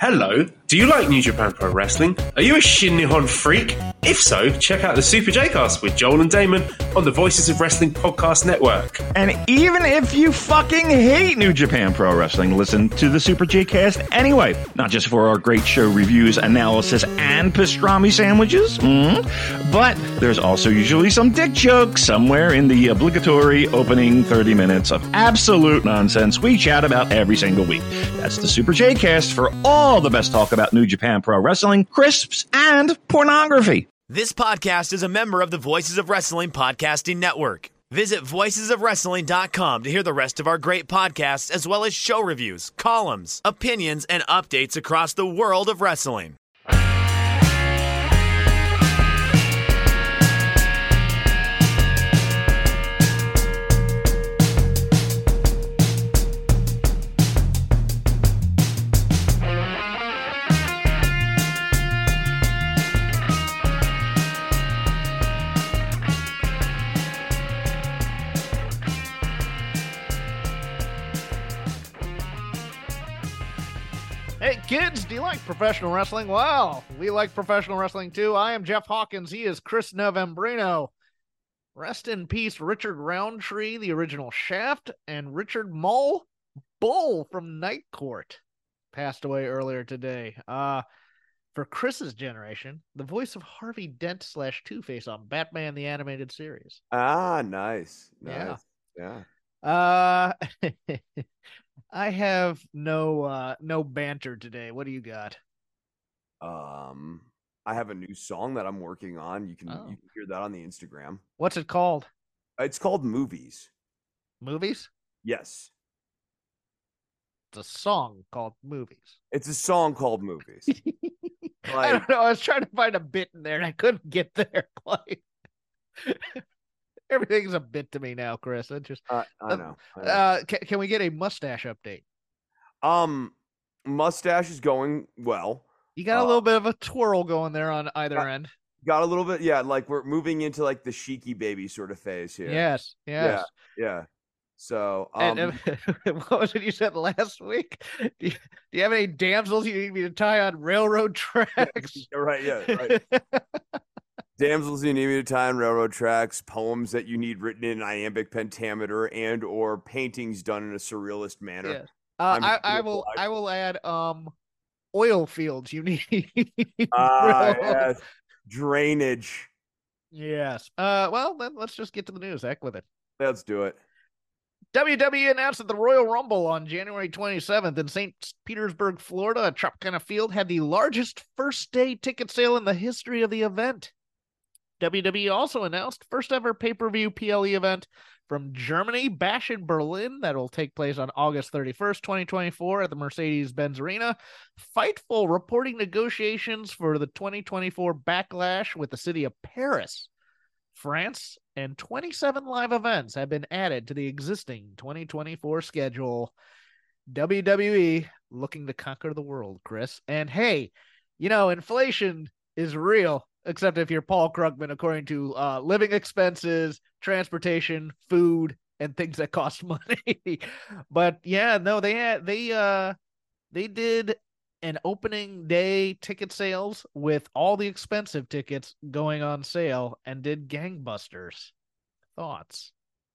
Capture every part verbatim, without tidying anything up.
Hello, do you like New Japan Pro Wrestling? Are you a Shin Nihon freak? If so, check out the Super J-Cast with Joel and Damon on the Voices of Wrestling Podcast Network. And even if you fucking hate New Japan Pro Wrestling, listen to the Super J-Cast anyway. Not just for our great show reviews, analysis, and pastrami sandwiches, mm, but there's also usually some dick jokes somewhere in the obligatory opening thirty minutes of absolute nonsense we chat about every single week. That's the Super J-Cast for all the best talk about New Japan Pro Wrestling, crisps, and pornography. This podcast is a member of the Voices of Wrestling Podcasting Network. Visit voices of wrestling dot com to hear the rest of our great podcasts, as well as show reviews, columns, opinions, and updates across the world of wrestling. Hey kids, do you like professional wrestling? Well, we like professional wrestling too. I am Jeff Hawkins. He is Chris Novembrino. Rest in peace, Richard Roundtree, the original Shaft, and Richard Mull Bull from Night Court passed away earlier today. Uh, for Chris's generation, the voice of Harvey Dent slash Two-Face on Batman the Animated Series. Ah, nice. Nice. Yeah. Yeah. Uh, I have no uh no banter today. What do you got? Um, I have a new song that I'm working on. You can Oh. you can hear that on the Instagram. What's it called? It's called Movies. Movies? Yes. It's a song called Movies. It's a song called Movies. I Like, don't know. I was trying to find a bit in there and I couldn't get there. Like everything's a bit to me now, Chris. I just I, I know. I know. uh can, can we get a mustache update? Um, mustache is going well. You got a Uh, little bit of a twirl going there on either uh, end. Got a little bit, yeah. Like we're moving into like the Sheiky baby sort of phase here. Yes, yes. Yeah. So, um, And, and what was it you said last week? Do you, do you have any damsels you need me to tie on railroad tracks? right, yeah, right. Damsels you need me to tie on railroad tracks, poems that you need written in iambic pentameter, and or paintings done in a surrealist manner. Yes. Uh, I'm I, I beautiful. will. I will add um, oil fields. You need. Ah, Railroad- yes. Drainage. Yes. Uh. Well, then let's just get to the news. Heck with it. Let's do it. W W E announced that the Royal Rumble on January twenty-seventh in Saint Petersburg, Florida, at Tropicana Field, had the largest first-day ticket sale in the history of the event. W W E also announced first ever pay-per-view P L E event from Germany, Bash in Berlin, that will take place on August thirty-first, twenty twenty-four at the Mercedes-Benz Arena. Fightful reporting negotiations for the twenty twenty-four Backlash with the city of Paris, France, and twenty-seven live events have been added to the existing twenty twenty-four schedule. W W E looking to conquer the world, Chris. And hey, you know, inflation is real. Except if you're Paul Krugman, according to uh, living expenses, transportation, food, and things that cost money. But yeah, no, they had they uh they did an opening day ticket sales with all the expensive tickets going on sale and did gangbusters. Thoughts?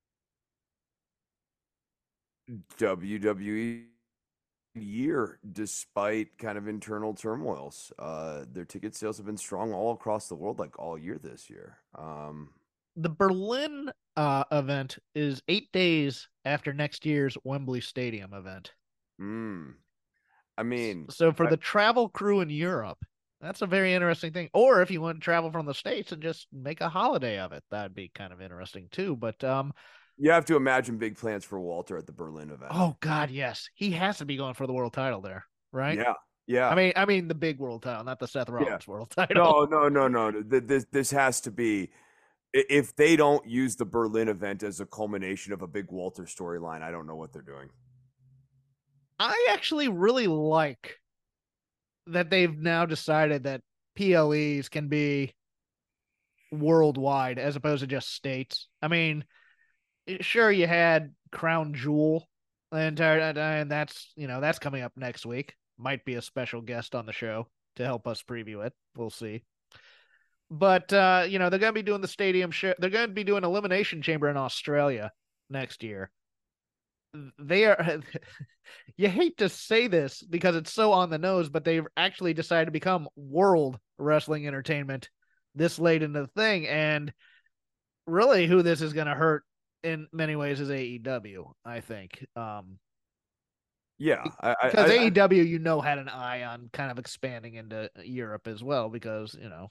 W W E year, despite kind of internal turmoils. Uh, their ticket sales have been strong all across the world, like all year this year. Um, The Berlin uh, event is eight days after next year's Wembley Stadium event. mm, I mean, So for I- the travel crew in Europe, that's a very interesting thing. Or if you want to travel from the States and just make a holiday of it, that'd be kind of interesting too. But um, you have to imagine big plans for Walter at the Berlin event. oh God, yes, he has to be going for the world title there, right? yeah, yeah. I mean, I mean the big world title, not the Seth Rollins world title. no, no, no, no. no. Th- This this has to be. i- If they don't use the Berlin event as a culmination of a big Walter storyline, I don't know what they're doing. I actually really like that they've now decided that P L Es can be worldwide as opposed to just states. I mean, sure, you had Crown Jewel the entire, and that's, you know, that's coming up next week. might be a special guest on the show to help us preview it. We'll see. But, uh, you know, they're going to be doing the stadium show. They're going to be doing Elimination Chamber in Australia next year. They are, you hate to say this because it's so on the nose, but they've actually decided to become World Wrestling Entertainment this late into the thing. And really who this is going to hurt in many ways is A E W, I think. Um, yeah. Because I, I, A E W, you know, had an eye on kind of expanding into Europe as well because, you know,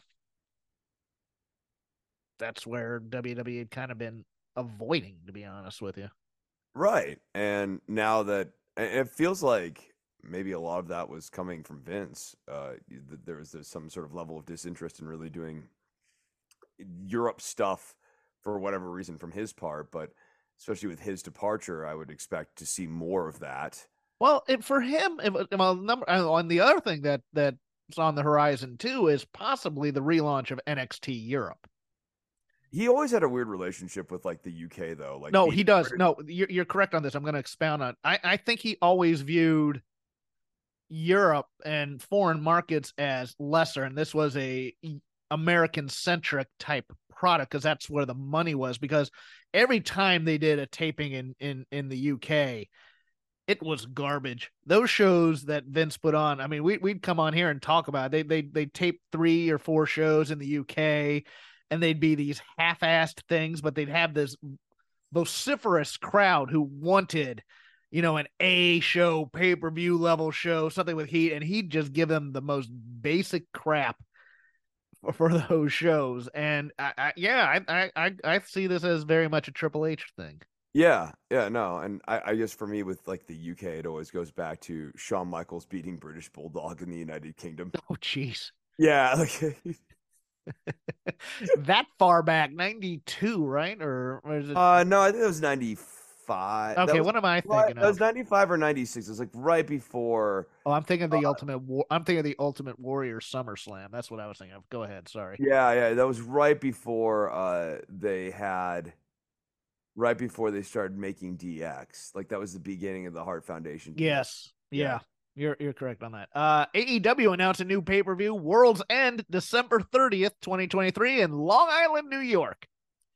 that's where W W E had kind of been avoiding, to be honest with you. Right. And now that it feels like maybe a lot of that was coming from Vince, uh, there was some sort of level of disinterest in really doing Europe stuff for whatever reason from his part. But especially with his departure, I would expect to see more of that. Well, it, for him, if, well, number on the other thing that that's on the horizon too is possibly the relaunch of N X T Europe. He always had a weird relationship with like the U K though. Like no, he does. British. No, you're, you're correct on this. I'm going to expound on. I I think he always viewed Europe and foreign markets as lesser, and this was a American centric type product because that's where the money was. Because every time they did a taping in in in the U K, it was garbage. Those shows that Vince put on, I mean, we we'd come on here and talk about it. They they they taped three or four shows in the U K. And they'd be these half-assed things, but they'd have this vociferous crowd who wanted, you know, an A show, pay-per-view level show, something with heat, and he'd just give them the most basic crap for, for those shows. And I, I, yeah, I, I I see this as very much a Triple H thing. Yeah, yeah, no, and I, I guess for me with like the U K, it always goes back to Shawn Michaels beating British Bulldog in the United Kingdom. Oh, jeez. Yeah, like. That far back, ninety-two, right? Or, or is it? Uh, no, I think it was ninety-five. Okay, was, what am I thinking right, of? That was ninety-five or ninety-six. It was like right before. Oh, I'm thinking of the uh, Ultimate War. I'm thinking of the Ultimate Warrior SummerSlam. That's what I was thinking of. Go ahead. Sorry. Yeah, yeah, that was right before uh they had, right before they started making D X. Like that was the beginning of the Hart Foundation. Yes. Yeah. yeah. You're you're correct on that. Uh, A E W announced a new pay-per-view, World's End, December thirtieth, twenty twenty-three in Long Island, New York.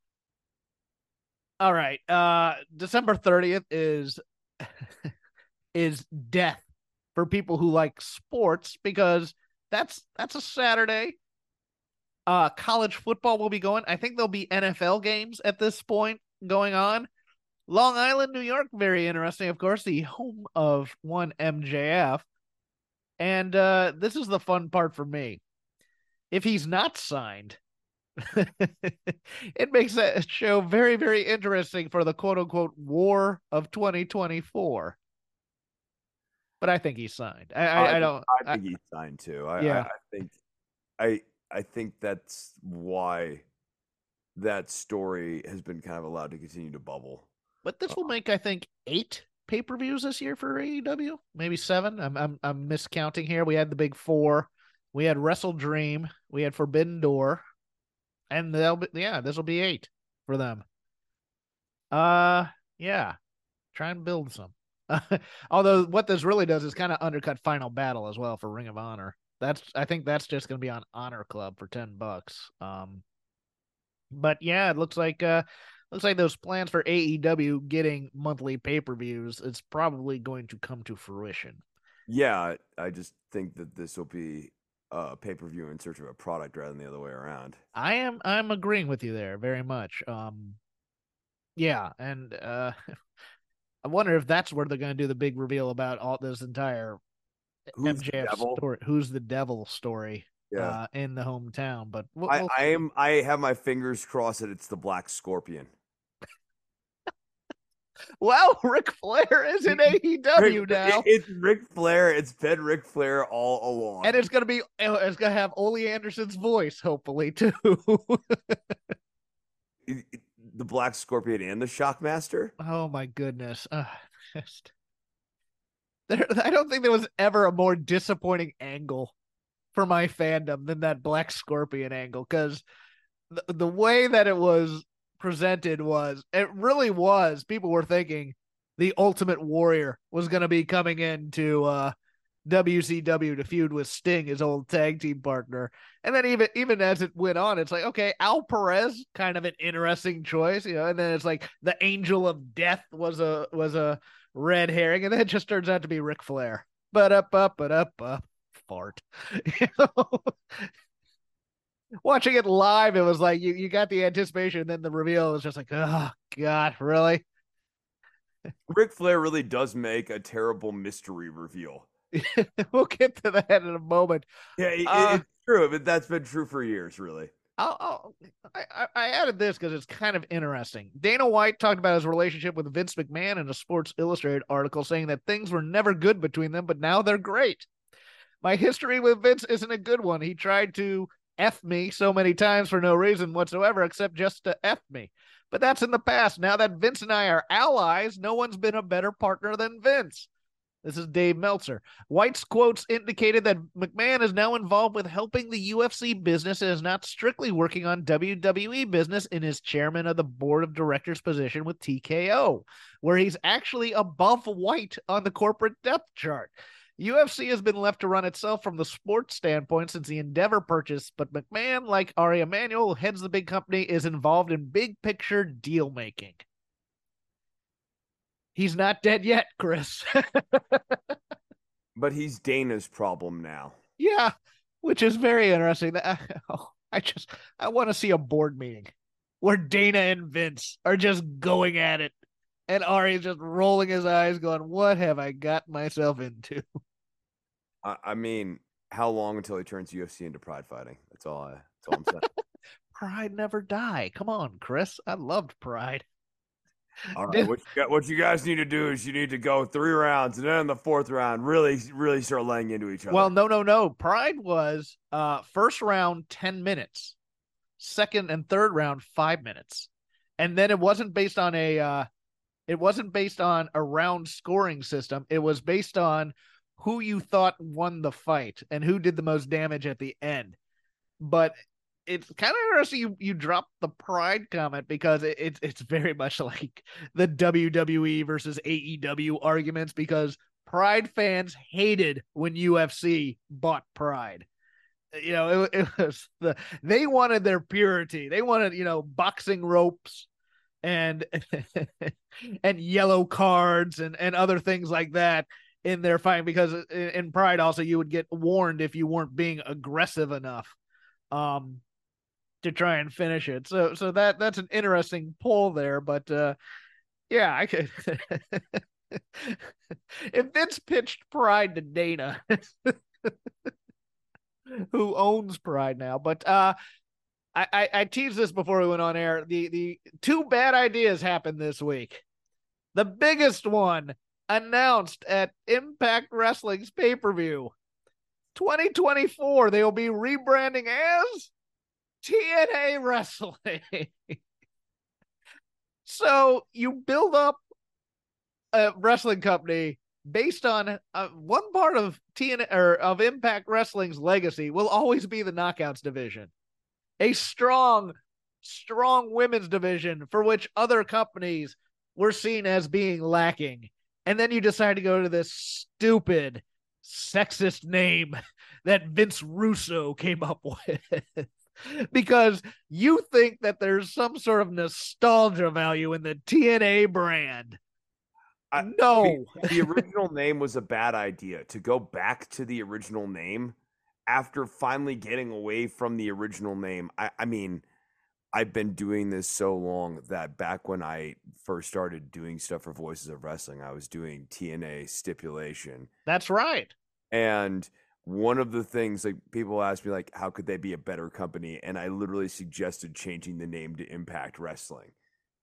All right. Uh, December thirtieth is is death for people who like sports because that's that's a Saturday. Uh, college football will be going. I think there'll be N F L games at this point going on. Long Island, New York, very interesting, of course, the home of one M J F. And uh, this is the fun part for me. If he's not signed, it makes that show very, very interesting for the quote-unquote war of twenty twenty-four. But I think he's signed. I, I, I don't. I think I, he's signed too. I, yeah. I, I think. I I think that's why that story has been kind of allowed to continue to bubble. But this will make, I think, eight pay-per-views this year for A E W, maybe seven. I'm I'm I'm miscounting here. We had the big four. We had Wrestle Dream. We had Forbidden Door, and they'll be, yeah, this will be eight for them. Uh, yeah, try and build some. Although what this really does is kind of undercut Final Battle as well for Ring of Honor. That's I think that's just going to be on Honor Club for ten bucks. Um, but yeah, it looks like uh. Looks like those plans for A E W getting monthly pay-per-views, it's probably going to come to fruition. Yeah, I just think that this will be a pay-per-view in search of a product rather than the other way around. I am I'm agreeing with you there very much. Um, yeah, and uh, I wonder if that's where they're going to do the big reveal about all this entire Who's M J F story. Who's the devil story? Yeah. Uh, in the hometown, but we'll, I, we'll I am I have my fingers crossed that it's the Black Scorpion. Well, Ric Flair is in A E W now. It's Ric Flair. It's been Ric Flair all along, and it's gonna be it's gonna have Ole Anderson's voice, hopefully too. The Black Scorpion and the Shockmaster. Oh my goodness! Uh, just there, I don't think there was ever a more disappointing angle for my fandom than that Black Scorpion angle, because the the way that it was presented was it really was people were thinking the Ultimate Warrior was going to be coming in to uh W C W to feud with Sting, his old tag team partner. And then even even as it went on, it's like, okay, Al Perez, kind of an interesting choice, you know. And then it's like the Angel of Death was a was a red herring, and then it just turns out to be Ric Flair. But up, up, but up, up, fart. You know? Watching it live, it was like you, you got the anticipation, and then the reveal was just like, oh God, really? Ric Flair really does make a terrible mystery reveal. We'll get to that in a moment. Yeah, it, Uh, it's true, but that's been true for years, really. I'll, I'll, I, I added this because it's kind of interesting. Dana White talked about his relationship with Vince McMahon in a Sports Illustrated article, saying that things were never good between them, but now they're great. My history with Vince isn't a good one. He tried to F me so many times for no reason whatsoever, except just to F me. But that's in the past. Now that Vince and I are allies, no one's been a better partner than Vince. This is Dave Meltzer. White's quotes indicated that McMahon is now involved with helping the U F C business and is not strictly working on W W E business in his chairman of the board of directors position with T K O, where he's actually above White on the corporate depth chart. U F C has been left to run itself from the sports standpoint since the Endeavor purchase, but McMahon, like Ari Emanuel, who heads the big company, is involved in big picture deal making. He's not dead yet, Chris. But he's Dana's problem now. Yeah, which is very interesting. Oh, I just I want to see a board meeting where Dana and Vince are just going at it, and Ari's just rolling his eyes, going, "What have I got myself into?" I, I mean, how long until he turns U F C into pride fighting? That's all. I. That's all I'm saying. Pride never die. Come on, Chris. I loved Pride. All right, what you, got, what you guys need to do is you need to go three rounds, and then in the fourth round, really, really start laying into each other. Well, no, no, no. Pride was uh, first round ten minutes, second and third round five minutes, and then it wasn't based on a uh, it wasn't based on a round scoring system. It was based on who you thought won the fight and who did the most damage at the end. But it's kind of interesting you, you dropped the Pride comment because it, it's it's very much like the W W E versus A E W arguments, because Pride fans hated when U F C bought Pride. You know, it, it was the they wanted their purity. They wanted, you know, boxing ropes and and yellow cards and and other things like that in their fight, because in Pride also you would get warned if you weren't being aggressive enough um to try and finish it. So so that that's an interesting pull there, but uh yeah, I could if Vince pitched Pride to Dana, who owns Pride now, but uh I, I I teased this before we went on air. The the two bad ideas happened this week. The biggest one announced at Impact Wrestling's pay-per-view. twenty twenty-four, they will be rebranding as T N A Wrestling. So you build up a wrestling company based on uh, one part of T N A or of Impact Wrestling's legacy will always be the Knockouts division, a strong, strong women's division for which other companies were seen as being lacking. And then you decide to go to this stupid, sexist name that Vince Russo came up with. Because you think that there's some sort of nostalgia value in the T N A brand. I, no. I mean, the original name was a bad idea. To go back to the original name after finally getting away from the original name. I, I mean, I've been doing this so long that back when I first started doing stuff for Voices of Wrestling, I was doing T N A Stipulation. That's right. And one of the things, like, people ask me, like, how could they be a better company? And I literally suggested changing the name to Impact Wrestling.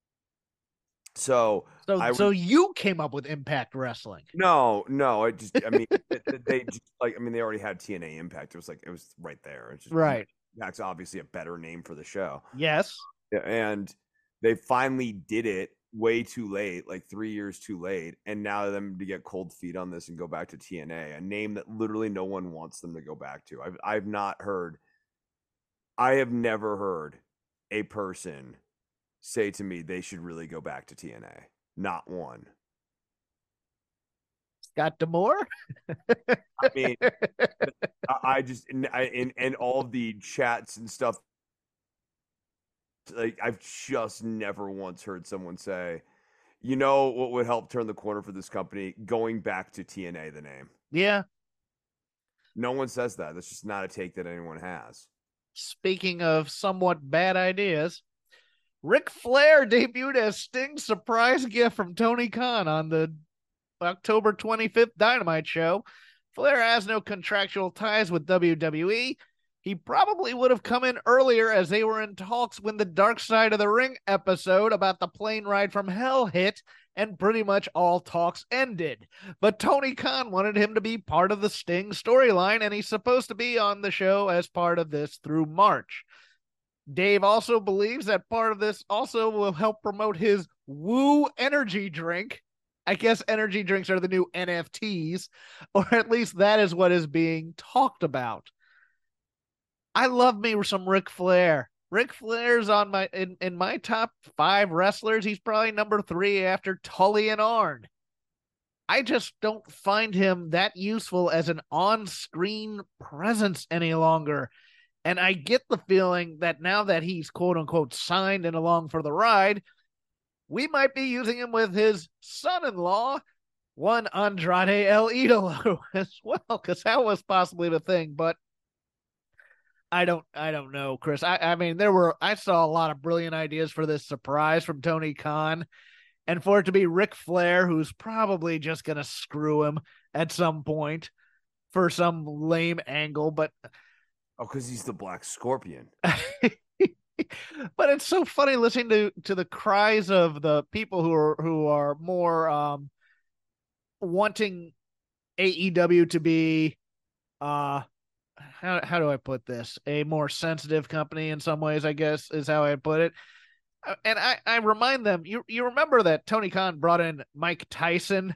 So, so, I so would, you came up with Impact Wrestling. No, no, I just, I mean, they just, like, I mean, they already had T N A Impact. It was like, it was right there. It's just, right. Impact's obviously a better name for the show. Yes. And they finally did it way too late, like three years too late. And now them to get cold feet on this and go back to T N A, a name that literally no one wants them to go back to. I've, I've not heard, I have never heard a person say to me they should really go back to T N A. Not one. Got D'Amore? I mean, I, I just and, I, and and all of the chats and stuff. Like I've just never once heard someone say, you know, what would help turn the corner for this company? Going back to T N A, the name. Yeah. No one says that. That's just not a take that anyone has. Speaking of somewhat bad ideas, Ric Flair debuted as Sting's surprise gift from Tony Khan on the October twenty-fifth Dynamite show. Flair has no contractual ties with W W E. He probably would have come in earlier as they were in talks when the Dark Side of the Ring episode about the plane ride from hell hit, and pretty much all talks ended. But Tony Khan wanted him to be part of the Sting storyline, and he's supposed to be on the show as part of this through March. Dave also believes that part of this also will help promote his Woo energy drink. I guess energy drinks are the new N F Ts, or at least that is what is being talked about. I love me some Ric Flair. Ric Flair's on my in, in my top five wrestlers. He's probably number three after Tully and Arn. I just don't find him that useful as an on-screen presence any longer. And I get the feeling that now that he's quote-unquote signed and along for the ride, we might be using him with his son-in-law, one Andrade El Idolo, as well, because that was possibly the thing. But I don't, I don't know, Chris. I, I mean, there were, I saw a lot of brilliant ideas for this surprise from Tony Khan, and for it to be Ric Flair, who's probably just going to screw him at some point for some lame angle. But oh, because he's the Black Scorpion. But it's so funny listening to, to the cries of the people who are who are more um, wanting A E W to be, uh, how how do I put this? A more sensitive company in some ways, I guess, is how I put it. And I, I remind them, you you remember that Tony Khan brought in Mike Tyson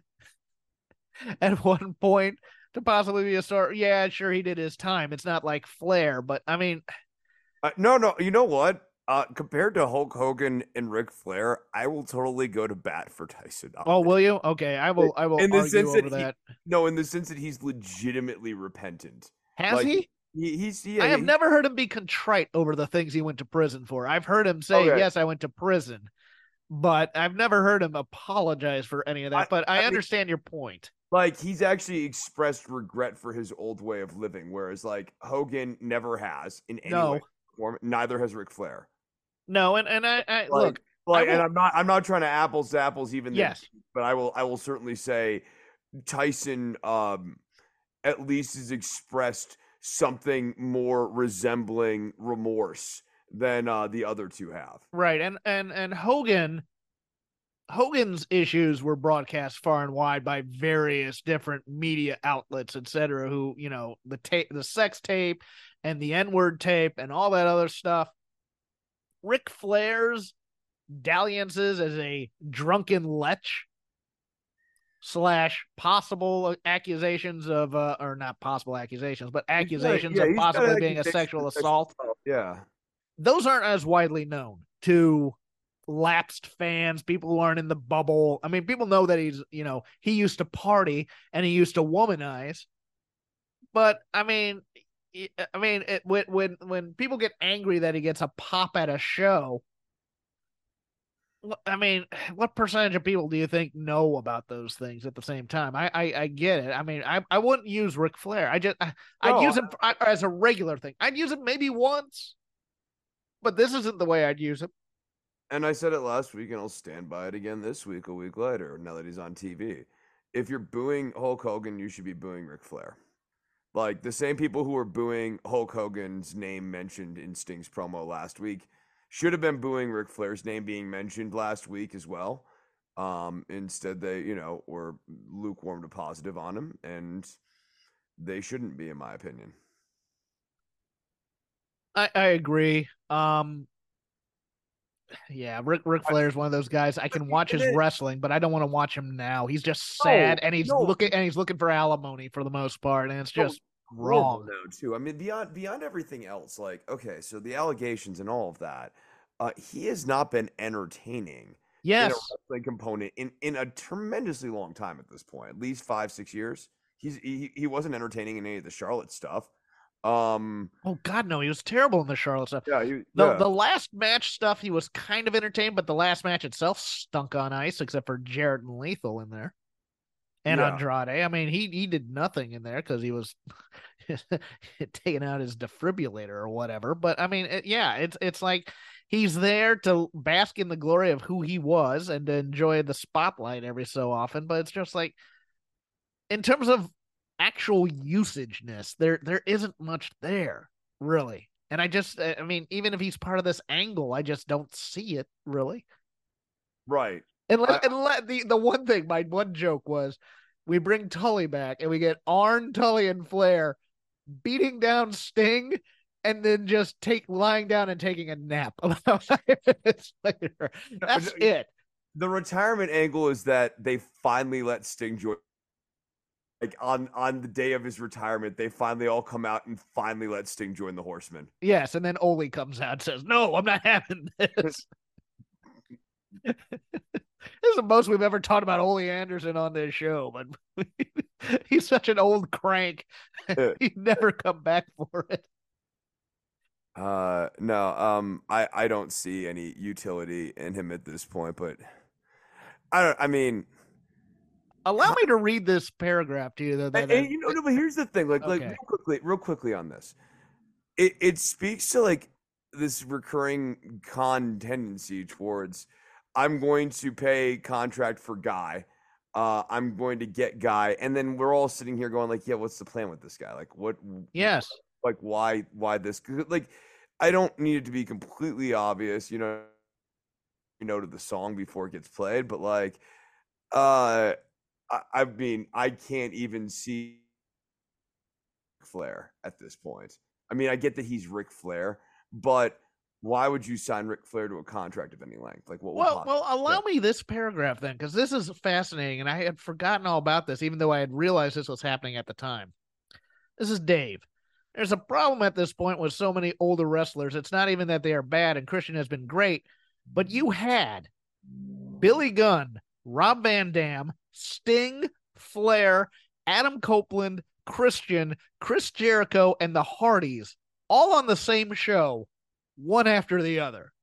at one point to possibly be a star. Yeah, sure, he did his time. It's not like Flair, but I mean, uh, no, no. You know what? Uh, compared to Hulk Hogan and Ric Flair, I will totally go to bat for Tyson. Oh, will you? Okay, I will. I will in the argue sense over that, that. He, no, in the sense that he's legitimately repentant. Has like, he? he? He's. Yeah, I have he, never heard him be contrite over the things he went to prison for. I've heard him say, okay. "Yes, I went to prison," but I've never heard him apologize for any of that. I, but I, I understand mean, your point. Like, he's actually expressed regret for his old way of living, whereas, like, Hogan never has in any no. way. Form. Neither has Ric Flair. No, and, and I, I like, look, like, I and I'm not, I'm not trying to apples to apples even. Yes, then, but I will, I will certainly say, Tyson, um, at least has expressed something more resembling remorse than uh, the other two have. Right, and and and Hogan. Hogan's issues were broadcast far and wide by various different media outlets, et cetera, who, you know, the tape, the sex tape and the N-word tape and all that other stuff. Ric Flair's dalliances as a drunken lech slash possible accusations of, uh, or not possible accusations, but accusations yeah, of possibly being accusations a sexual of assault. Sexual, yeah. Those aren't as widely known to lapsed fans, people who aren't in the bubble. I mean, people know that he's, you know, he used to party and he used to womanize. But I mean, I mean, it, when when when people get angry that he gets a pop at a show, I mean, what percentage of people do you think know about those things at the same time? I I, I get it. I mean, I, I wouldn't use Ric Flair. I just I, I'd no, use him I, as a regular thing. I'd use him maybe once, but this isn't the way I'd use him. And I said it last week, and I'll stand by it again this week, a week later, now that he's on T V. If you're booing Hulk Hogan, you should be booing Ric Flair. Like, the same people who were booing Hulk Hogan's name mentioned in Sting's promo last week should have been booing Ric Flair's name being mentioned last week as well. Um, instead, they, you know, were lukewarm to positive on him, and they shouldn't be, in my opinion. I, I agree. Um, Yeah, Ric Ric Flair is one of those guys. I can watch his wrestling, but I don't want to watch him now. He's just sad, no, and he's no. looking and he's looking for alimony for the most part, and it's just no, wrong now too. I mean, beyond beyond everything else, like okay, so the allegations and all of that, uh, he has not been entertaining Yes. in a wrestling component in, in a tremendously long time at this point, at least five, six years. He's he, he wasn't entertaining in any of the Charlotte stuff. Um, Oh God, no, he was terrible in the Charlotte stuff. yeah, he, The yeah. the last match stuff, he was kind of entertained, but the last match itself stunk on ice, except for Jarrett and Lethal in there. And Yeah. Andrade. I mean, he he did nothing in there because he was taking out his defibrillator or whatever. But I mean, it, yeah, it's it's like he's there to bask in the glory of who he was and to enjoy the spotlight every so often. But it's just like, in terms of actual usageness, there there isn't much there, really. And I just, I mean, even if he's part of this angle, I just don't see it really. Right. And let, I- and let the the one thing, my one joke was, we bring Tully back and we get Arn, Tully, and Flair beating down Sting, and then just take lying down and taking a nap about five minutes later. That's no, it. The retirement angle is that they finally let Sting join. Like on on the day of his retirement, they finally all come out and finally let Sting join the Horsemen. Yes, and then Ole comes out and says, "No, I'm not having this." This is the most we've ever talked about Ole Anderson on this show, but he's such an old crank. He'd never come back for it. Uh, no, um, I I don't see any utility in him at this point, but I don't. I mean, Allow me to read this paragraph to you, though. That and, and, you know, no, but here's the thing, like, like Okay. real quickly, real quickly on this, it it speaks to like this recurring con tendency towards, I'm going to pay contract for Guy, uh, I'm going to get Guy, and then we're all sitting here going like, yeah, what's the plan with this guy? Like, what? Yes. Like, why? Why this? 'Cause, like, I don't need it to be completely obvious, you know, you know, to the song before it gets played, but like, uh. I, I mean, I can't even see Flair at this point. I mean, I get that he's Ric Flair, but why would you sign Ric Flair to a contract of any length? Like, what? Well, well, allow me this paragraph then, because this is fascinating, and I had forgotten all about this, even though I had realized this was happening at the time. This is Dave. There's a problem at this point with so many older wrestlers. It's not even that they are bad, and Christian has been great, but you had Billy Gunn, Rob Van Dam, Sting, Flair, Adam Copeland, Christian, Chris Jericho, and the Hardys all on the same show, one after the other.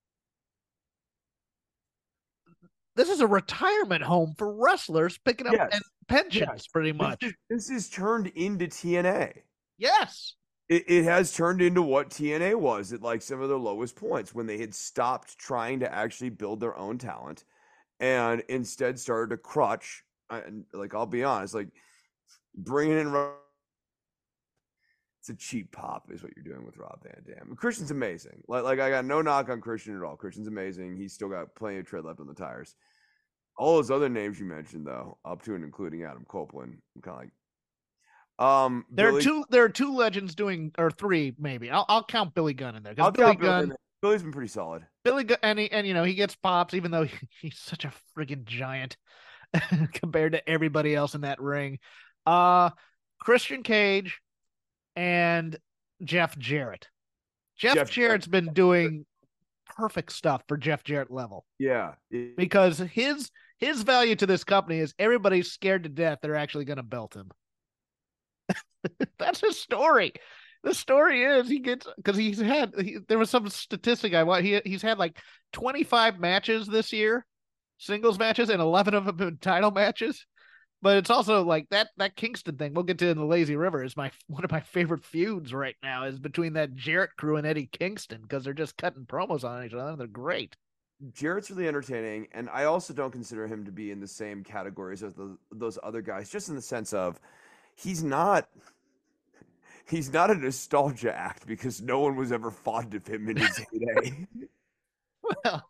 This is a retirement home for wrestlers picking up Yes. pensions, Yes. pretty much. This is, this is turned into T N A. Yes. It, it has turned into what T N A was at like some of their lowest points, when they had stopped trying to actually build their own talent and instead started to crutch. And like, I'll be honest, like bringing in, it's a cheap pop is what you're doing with Rob Van Dam. Christian's amazing. Like, like I got no knock on Christian at all. Christian's amazing. He's still got plenty of tread left on the tires. All those other names you mentioned, though, up to and including Adam Copeland, I'm kind of like, um, There Billy, are two. There are two legends doing, or three maybe. I'll I'll count Billy Gunn in there because I'll Billy count Billy Gunn. in there. Billy's been pretty solid. Billy Gunn, and he, and you know he gets pops even though he, he's such a friggin' giant compared to everybody else in that ring. Uh, Christian Cage and Jeff Jarrett. Jeff, Jeff Jarrett's been doing perfect stuff for Jeff Jarrett level. Yeah. It, Because his his value to this company is everybody's scared to death they're actually going to belt him. That's his story. The story is he gets, because he's had he, there was some statistic I want. He he's had like twenty-five matches this year, singles matches, and eleven of them have been title matches. But it's also like that that Kingston thing we'll get to in the Lazy River is my one of my favorite feuds right now is between that Jarrett crew and Eddie Kingston, because they're just cutting promos on each other and they're great. Jarrett's really entertaining, and I also don't consider him to be in the same categories as the, those other guys, just in the sense of he's not he's not a nostalgia act because no one was ever fond of him in his heyday. Well,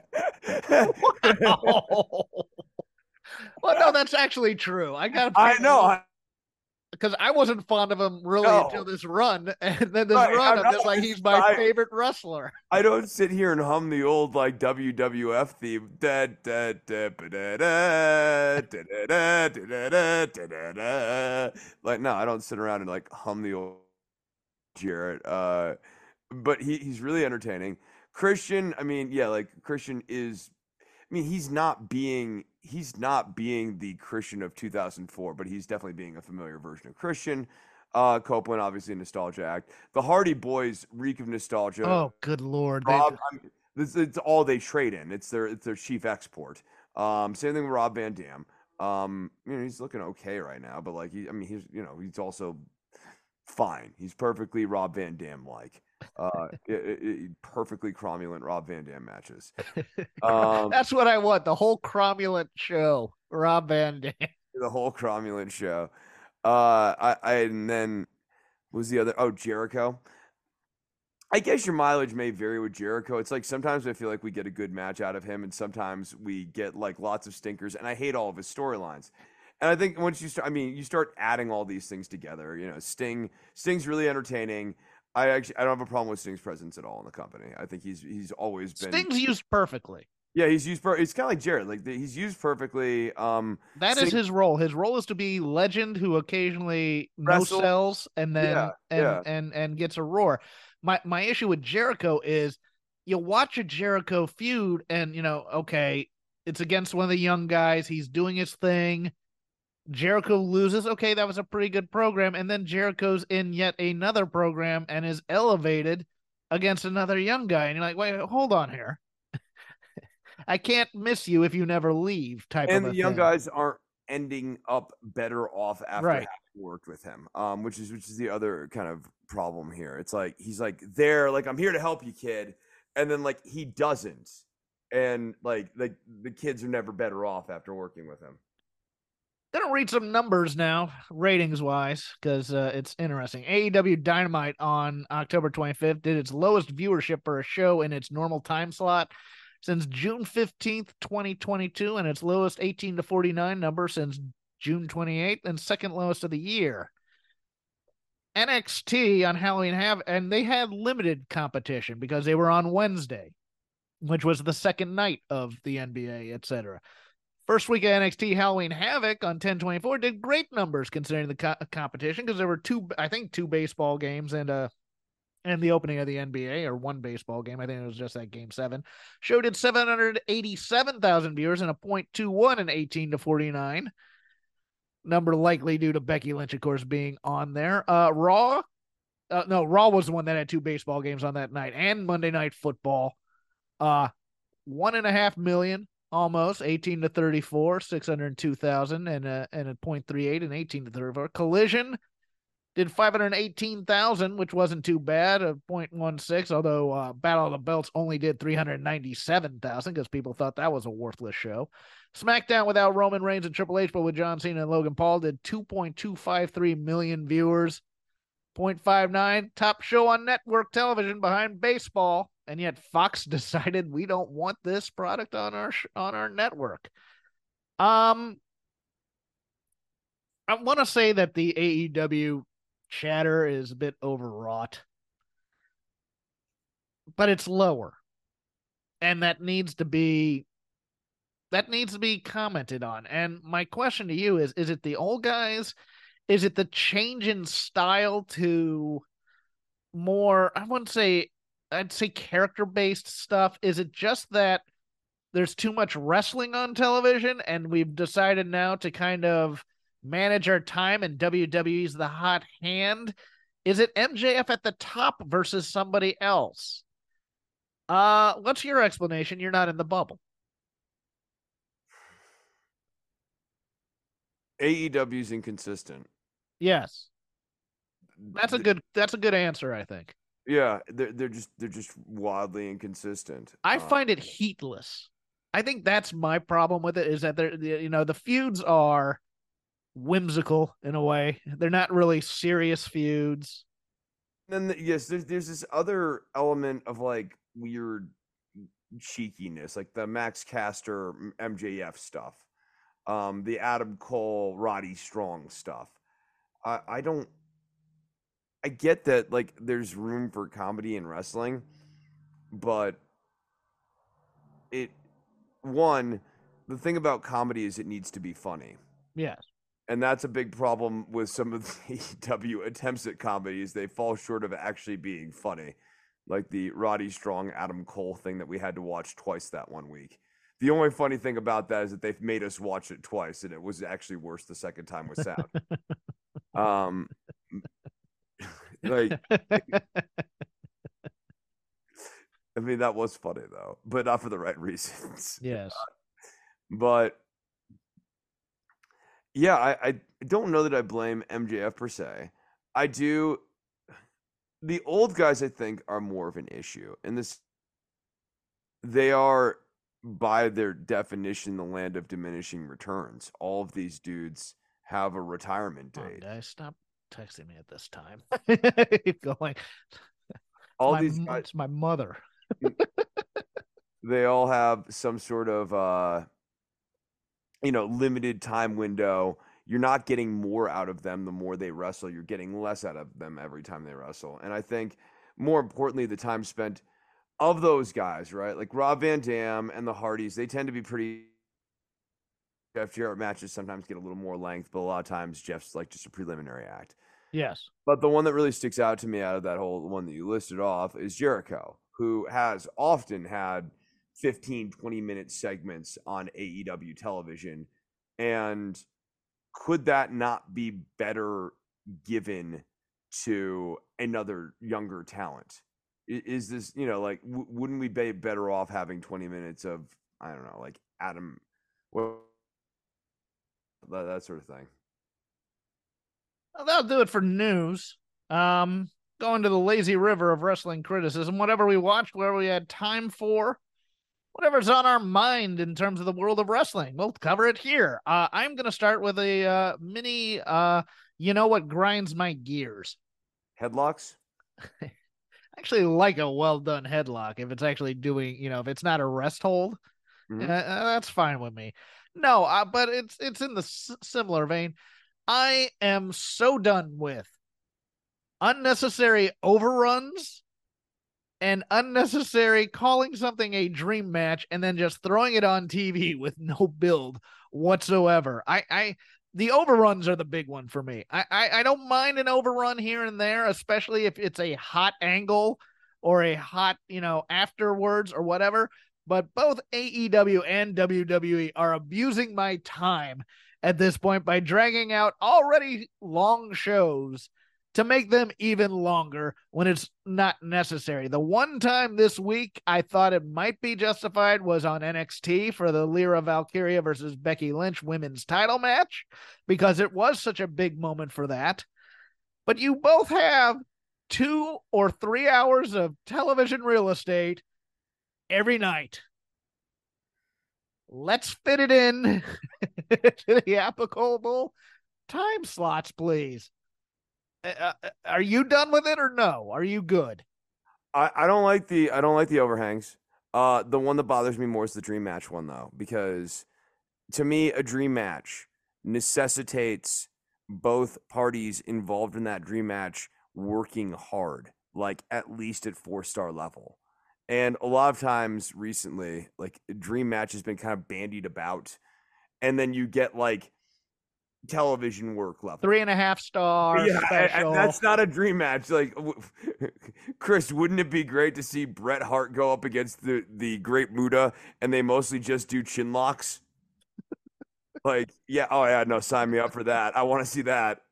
wow. Well, no, that's actually true. I got. I know. Because I wasn't fond of him really No. until this run, and then this Right, run, I'm I'm just not- like, he's my I- favorite wrestler. I don't sit here and hum the old like W W F theme. Da, da, da, ba, da, da, da, da, da, da, da, da, da, da. Like, no, I don't sit around and like hum the old Jarrett. Uh, but he, he's really entertaining. Christian, I mean, yeah, like Christian is I mean, he's not being he's not being the Christian of two thousand four, but he's definitely being a familiar version of Christian. Uh, Copeland, obviously, nostalgia act. The Hardy Boys reek of nostalgia. Oh, good lord! Rob, I mean, this, it's all they trade in. It's their it's their chief export. Um, same thing with Rob Van Dam. Um, you know, he's looking okay right now, but like he, I mean, he's you know he's also fine. He's perfectly Rob Van Dam like. Uh, it, it, it, perfectly cromulent Rob Van Dam matches. Um, That's what I want. The whole cromulent show, Rob Van Dam. The whole cromulent show. Uh, I, I and then was the other? Oh, Jericho. I guess your mileage may vary with Jericho. It's like sometimes I feel like we get a good match out of him, and sometimes we get like lots of stinkers. And I hate all of his storylines. And I think once you start, I mean, you start adding all these things together. You know, Sting, Sting's really entertaining. I actually I don't have a problem with Sting's presence at all in the company. I think he's he's always been Sting's used perfectly. Yeah, he's used per it's kind of like Jarrett. Like the, he's used perfectly. Um That Sting, is his role. His role is to be legend who occasionally no sells and then yeah, and, yeah. and and gets a roar. My my issue with Jericho is you watch a Jericho feud and you know, okay, it's against one of the young guys, he's doing his thing. Jericho loses. Okay, that was a pretty good program. And then Jericho's in yet another program and is elevated against another young guy. And you're like, wait, hold on here. I can't miss you if you never leave type and of a the young thing. guys aren't ending up better off after Right. having worked with him. Um, which is which is the other kind of problem here. It's like he's like there, like I'm here to help you, kid. And then like he doesn't. And like like the kids are never better off after working with him. Gonna read some numbers now, ratings wise, because uh, it's interesting. A E W Dynamite on October twenty-fifth did its lowest viewership for a show in its normal time slot since June fifteenth, twenty twenty-two, and its lowest eighteen to forty-nine number since June twenty-eighth, and second lowest of the year. N X T on Halloween Havoc, and they had limited competition because they were on Wednesday, which was the second night of the N B A, et cetera. First week of N X T Halloween Havoc on ten twenty-four did great numbers considering the co- competition because there were two, I think, two baseball games and uh and the opening of the N B A, or one baseball game. I think it was just that game seven. Show did seven hundred eighty-seven thousand viewers and a point two one in eighteen to forty-nine. Number likely due to Becky Lynch, of course, being on there. Uh, Raw, uh, no, Raw was the one that had two baseball games on that night and Monday Night Football. Uh, one and a half million. Almost eighteen to thirty-four, six hundred two thousand, and a and a point three eight and eighteen to thirty-four. Collision did five hundred eighteen thousand, which wasn't too bad, a point one six. Although uh, Battle of the Belts only did three hundred ninety-seven thousand because people thought that was a worthless show. SmackDown without Roman Reigns and Triple H, but with John Cena and Logan Paul did two point two five three million viewers, zero point five nine. Top show on network television behind baseball. And yet Fox decided we don't want this product on our sh- on our network. Um, I want to say that the A E W chatter is a bit overwrought, but it's lower, and that needs to be that needs to be commented on. And my question to you is: Is it the old guys? Is it the change in style to more? I wouldn't say. I'd say character-based stuff. Is it just that there's too much wrestling on television and we've decided now to kind of manage our time and W W E's the hot hand? Is it M J F at the top versus somebody else? Uh, what's your explanation? You're not in the bubble. A E W's inconsistent. Yes. That's a good that's a good answer, I think. Yeah, they're they're just they're just wildly inconsistent. I uh, find it heatless. I think that's my problem with it, is that they're, you know, the feuds are whimsical in a way. They're not really serious feuds. Then the, yes, there's there's this other element of like weird cheekiness, like the Max Caster M J F stuff, um, the Adam Cole Roddy Strong stuff. I I don't. I get that like there's room for comedy in wrestling, but it one the thing about comedy is it needs to be funny. Yes. And that's a big problem with some of the A E W attempts at comedies. They fall short of actually being funny. Like the Roddy Strong Adam Cole thing that we had to watch twice that one week. The only funny thing about that is that they've made us watch it twice, and it was actually worse the second time with sound. um, like, I mean, that was funny though, but not for the right reasons. Yes. But yeah, I, I don't know that I blame M J F per se. I do. The old guys, I think, are more of an issue. And this, they are, by their definition, the land of diminishing returns. All of these dudes have a retirement Come on, date. guys, stop texting me at this time. Keep going. All my, these guys, it's my mother. they all have some sort of, uh, you know, limited time window. You're not getting more out of them the more they wrestle. You're getting less out of them every time they wrestle. And I think, more importantly, the time spent of those guys, right? Like Rob Van Dam and the Hardys, they tend to be pretty. Jeff Jarrett matches sometimes get a little more length, but a lot of times Jeff's like just a preliminary act. Yes. But the one that really sticks out to me out of that whole one that you listed off is Jericho, who has often had fifteen, twenty minute segments on A E W television. And could that not be better given to another younger talent? Is this, you know, like, w- wouldn't we be better off having twenty minutes of, I don't know, like Adam, well, that, that sort of thing? Well, that'll do it for news. Um, going to the lazy river of wrestling criticism. Whatever we watched, whatever we had time for, whatever's on our mind in terms of the world of wrestling, we'll cover it here. Uh, I'm going to start with a uh, mini, uh, you know what grinds my gears? Headlocks? I actually like a well done headlock if it's actually doing, you know, if it's not a rest hold, Mhm. uh, that's fine with me. No, uh, but it's it's in the s- similar vein. I am so done with unnecessary overruns and unnecessary calling something a dream match and then just throwing it on T V with no build whatsoever. I, I, the overruns are the big one for me. I, I, I don't mind an overrun here and there, especially if it's a hot angle or a hot, you know, afterwards or whatever. But both A E W and W W E are abusing my time at this point by dragging out already long shows to make them even longer when it's not necessary. The one time this week I thought it might be justified was on N X T for the Lyra Valkyria versus Becky Lynch women's title match, because it was such a big moment for that. But you both have two or three hours of television real estate every night. Let's fit it in to the applicable time slots, please. Uh, are you done with it or no? Are you good? I, I don't like the I don't like the overhangs. Uh, the one that bothers me more is the dream match one though, because to me a dream match necessitates both parties involved in that dream match working hard, like at least at four star level. And a lot of times recently, like dream match has been kind of bandied about, and then you get like television work level. Three and a half star Yeah, special. and that's not a dream match. Like, Chris, wouldn't it be great to see Bret Hart go up against the, the Great Muta and they mostly just do chin locks? Like, yeah, oh yeah, no, sign me up for that. I want to see that.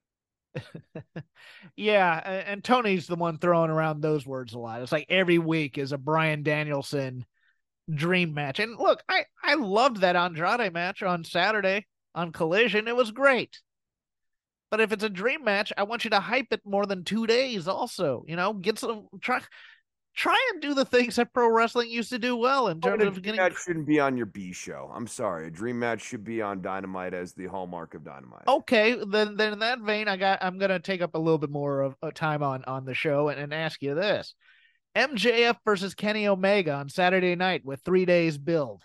Yeah, and Tony's the one throwing around those words a lot. It's like every week is a Bryan Danielson dream match. And look, I, I loved that Andrade match on Saturday on Collision. It was great. But if it's a dream match, I want you to hype it more than two days also. You know, get some try try and do the things that pro wrestling used to do well in terms a of dream getting match shouldn't be on your B show. I'm sorry. A dream match should be on Dynamite as the hallmark of Dynamite. Okay, then then in that vein, I got I'm gonna take up a little bit more of uh, time on on the show and, and ask you this. M J F versus Kenny Omega on Saturday night with three days build.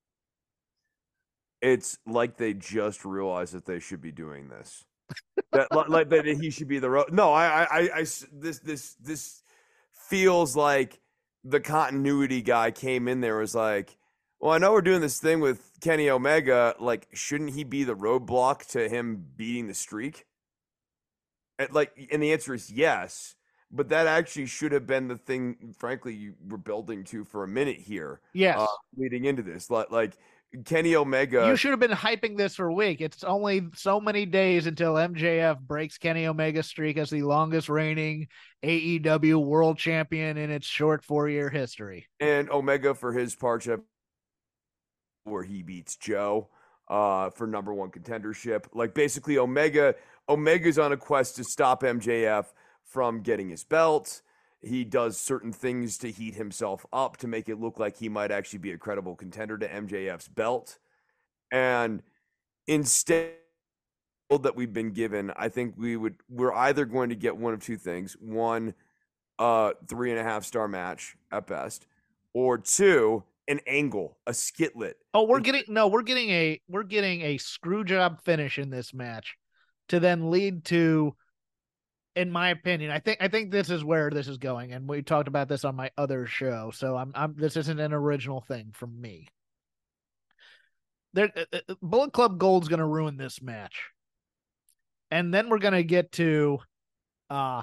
It's like they just realized that they should be doing this. that like that he should be the ro- no I, I I I this this this feels like the continuity guy came in there was like, well, I know we're doing this thing with Kenny Omega, like shouldn't he be the roadblock to him beating the streak? And like, and the answer is yes, but that actually should have been the thing, frankly, you were building to for a minute here. Yes, uh, leading into this, like like Kenny Omega. You should have been hyping this for a week. It's only so many days until M J F breaks Kenny Omega's streak as the longest reigning A E W world champion in its short four-year history. And Omega for his part, where he beats Joe uh, for number one contendership. Like basically Omega, Omega's on a quest to stop M J F from getting his belt. He does certain things to heat himself up to make it look like he might actually be a credible contender to M J F's belt. And instead that we've been given, I think we would, we're either going to get one of two things. One, uh, three and a half star match at best, or two, an angle, a skitlet. Oh, we're getting, no, we're getting a, we're getting a screw job finish in this match to then lead to, in my opinion, I think I think this is where this is going, and we talked about this on my other show. So I'm, I'm this isn't an original thing from me. There, uh, Bullet Club Gold's going to ruin this match, and then we're going to get to, uh,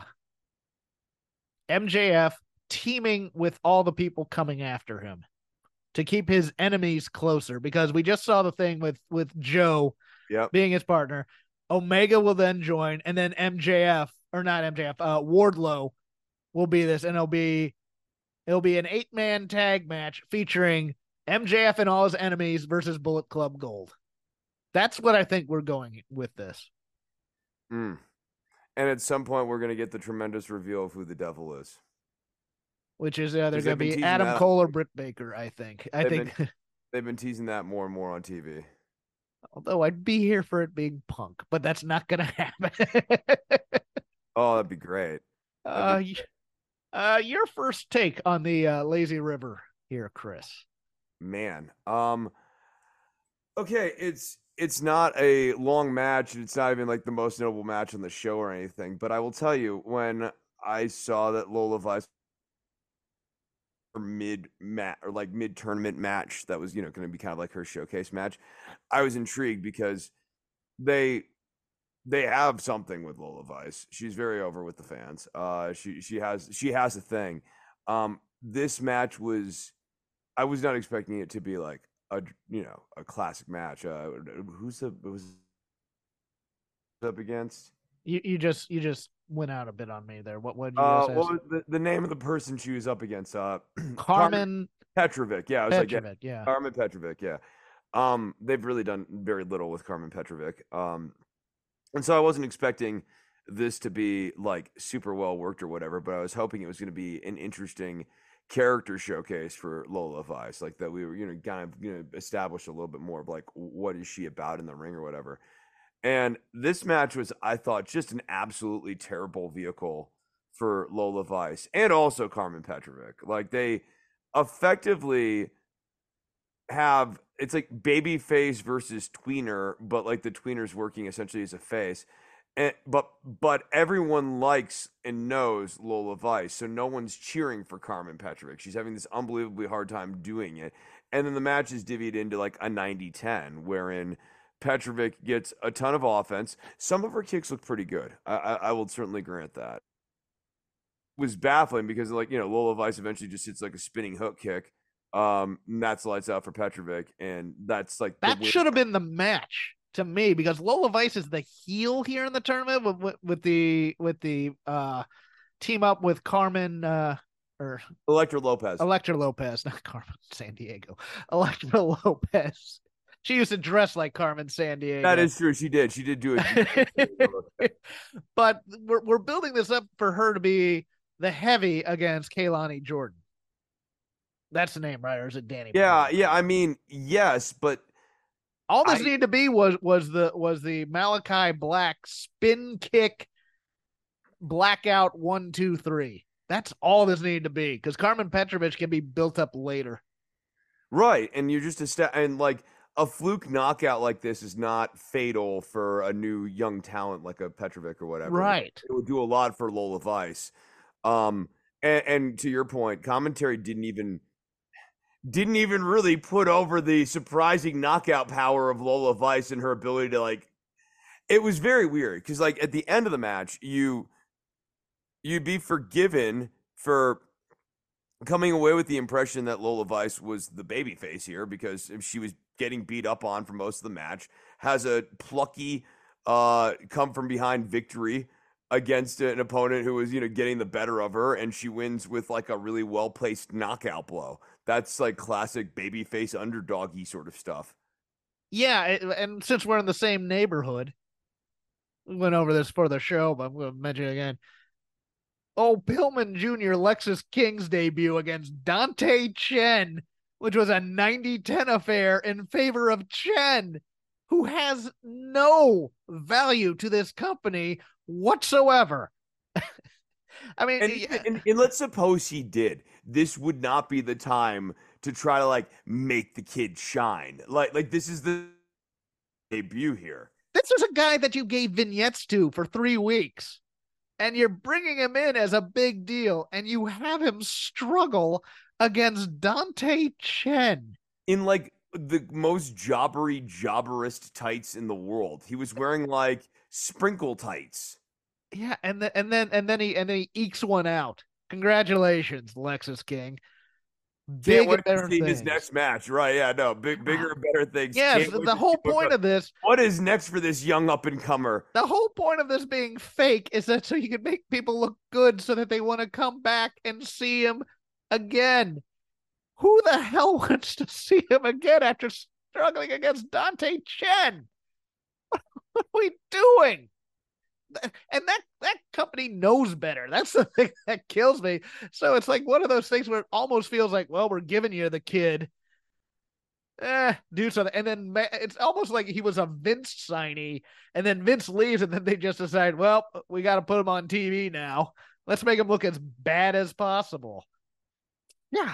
M J F teaming with all the people coming after him to keep his enemies closer, because we just saw the thing with with Joe, yep, being his partner. Omega will then join, and then M J F. Or not M J F, uh, Wardlow will be this, and it'll be it'll be an eight-man tag match featuring M J F and all his enemies versus Bullet Club Gold. That's what I think we're going with this. Mm. And at some point, we're going to get the tremendous reveal of who the devil is. Which is uh, they're going to be Adam Cole or Britt Baker, I think. I they've think been, they've been teasing that more and more on T V. Although I'd be here for it being Punk, but that's not going to happen. Oh, that'd be great. Uh, be great. uh, your first take on the uh, Lazy River here, Chris. Man, um, okay, it's it's not a long match, and it's not even like the most notable match on the show or anything. But I will tell you, when I saw that Lola Vice mid mat or like mid tournament match that was, you know, going to be kind of like her showcase match, I was intrigued because they. They have something with Lola Vice. She's very over with the fans. Uh, she she has she has a thing. Um, this match was, I was not expecting it to be like a you know a classic match. Uh, who's the was up against? You you just you just went out a bit on me there. What what did you Uh, guys what was the, the name of the person she was up against? Uh, Carmen, Carmen Petrovic. Yeah, I was Petrovic, like, yeah, yeah. Carmen Petrovic. Yeah. Um, they've really done very little with Carmen Petrovic. Um. And so I wasn't expecting this to be like super well worked or whatever, but I was hoping it was going to be an interesting character showcase for Lola Vice, like that we were, you know, kind of, you know, establish a little bit more of like what is she about in the ring or whatever. And this match was, I thought, just an absolutely terrible vehicle for Lola Vice and also Carmen Petrovic. Like they effectively have, it's like baby face versus tweener, but like the tweener's working essentially as a face. And but but everyone likes and knows Lola Vice, so no one's cheering for Carmen Petrovic. She's having this unbelievably hard time doing it. And then the match is divvied into like a ninety ten, wherein Petrovic gets a ton of offense. Some of her kicks look pretty good. I, I, I will certainly grant that. It was baffling because, like, you know, Lola Vice eventually just hits like a spinning hook kick. Um, and that's lights out for Petrovic, and that's like that should have been the match to me, because Lola Vice is the heel here in the tournament with, with, with the with the uh team up with Carmen uh or Elektra Lopez. Elektra Lopez, not Carmen Sandiego. Elektra Lopez. She used to dress like Carmen Sandiego. That is true. She did. She did do it. But we're we're building this up for her to be the heavy against Kaylani Jordan. That's the name, right? Or is it Danny? Yeah, Brown? yeah. I mean, yes, but all this I, needed to be was was the was the Malachi Black spin kick blackout one two three. That's all this needed to be, because Carmen Petrovic can be built up later. Right, and you're just a step, and like a fluke knockout like this is not fatal for a new young talent like a Petrovic or whatever. Right, it would do a lot for Lola Vice. Um, and, and to your point, commentary didn't even. Didn't even really put over the surprising knockout power of Lola Vice and her ability to, like, it was very weird because, like, at the end of the match, you you'd be forgiven for coming away with the impression that Lola Vice was the babyface here because she was getting beat up on for most of the match, has a plucky uh, come from behind victory against an opponent who was, you know, getting the better of her, and she wins with like a really well-placed knockout blow. That's like classic babyface underdoggy sort of stuff. Yeah, and since we're in the same neighborhood, we went over this for the show, but I'm going to mention it again. Oh, Pillman Junior Lexis King's debut against Dante Chen, which was a ninety ten affair in favor of Chen, who has no value to this company whatsoever. I mean, and, yeah. and, and let's suppose he did. This would not be the time to try to like make the kid shine. Like, like this is the debut here. This is a guy that you gave vignettes to for three weeks. And you're bringing him in as a big deal, and you have him struggle against Dante Chen. In, like, the most jobbery, jobberist tights in the world. He was wearing, like, sprinkle tights. Yeah, and, the, and then and then he and then he ekes one out. Congratulations, Lexis King. Big and better things. His next match, right? Yeah, no, big, bigger and better things. Yes, the whole point of this. What is next for this young up and comer? The whole point of this being fake is that so you can make people look good, so that they want to come back and see him again. Who the hell wants to see him again after struggling against Dante Chen? What are we doing? And that, that company knows better. That's the thing that kills me. So it's like one of those things where it almost feels like, well, we're giving you the kid. Eh, do something. And then it's almost like he was a Vince signee, and then Vince leaves, and then they just decide, well, we got to put him on T V now. Let's make him look as bad as possible. Yeah.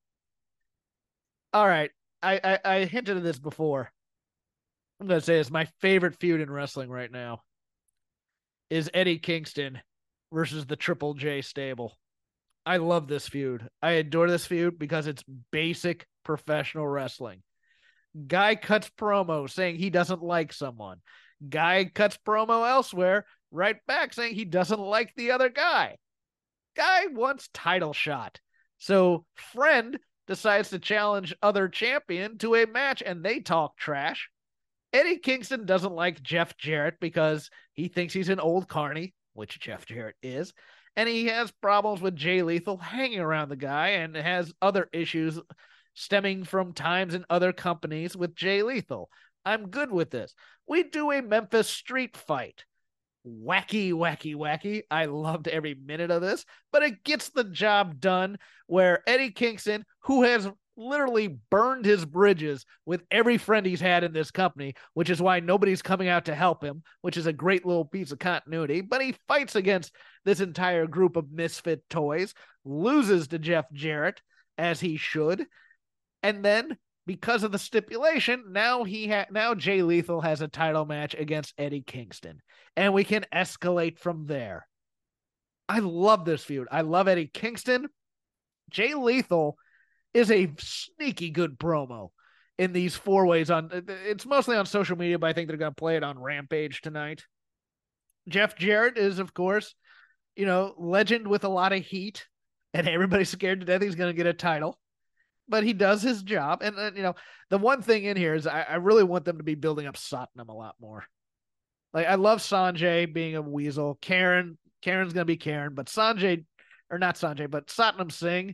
All right. I, I, I hinted at this before. I'm going to say it's my favorite feud in wrestling right now. Is Eddie Kingston versus the Triple J stable. I love this feud. I adore this feud because it's basic professional wrestling. Guy cuts promo saying he doesn't like someone. Guy cuts promo elsewhere, right back saying he doesn't like the other guy. Guy wants title shot. So friend decides to challenge other champion to a match, and they talk trash. Eddie Kingston doesn't like Jeff Jarrett because he thinks he's an old carny, which Jeff Jarrett is, and he has problems with Jay Lethal hanging around the guy and has other issues stemming from times in other companies with Jay Lethal. I'm good with this. We do a Memphis street fight. Wacky, wacky, wacky. I loved every minute of this, but it gets the job done where Eddie Kingston, who has literally burned his bridges with every friend he's had in this company, which is why nobody's coming out to help him, which is a great little piece of continuity, but he fights against this entire group of misfit toys, loses to Jeff Jarrett, as he should, and then because of the stipulation, now he ha- now Jay Lethal has a title match against Eddie Kingston, and we can escalate from there. I love this feud. I love Eddie Kingston. Jay Lethal is a sneaky good promo in these four ways on, it's mostly on social media, but I think they're going to play it on Rampage tonight. Jeff Jarrett is, of course, you know, legend with a lot of heat, and everybody's scared to death he's going to get a title, but he does his job. And, uh, you know, the one thing in here is I, I really want them to be building up Satnam a lot more. Like, I love Sanjay being a weasel. Karen, Karen's going to be Karen, but Sanjay, or not Sanjay, but Satnam Singh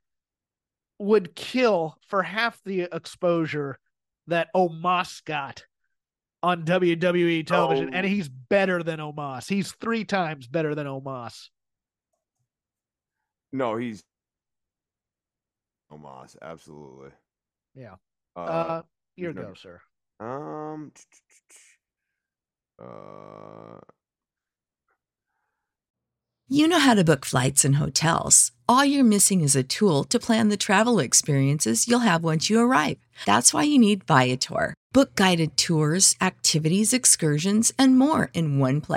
would kill for half the exposure that Omos got on W W E television, oh. And he's better than Omos. He's three times better than Omos. No, he's Omos, absolutely. Yeah. Uh, uh your go, no... sir. Um. Uh. You know how to book flights and hotels. All you're missing is a tool to plan the travel experiences you'll have once you arrive. That's why you need Viator. Book guided tours, activities, excursions, and more in one place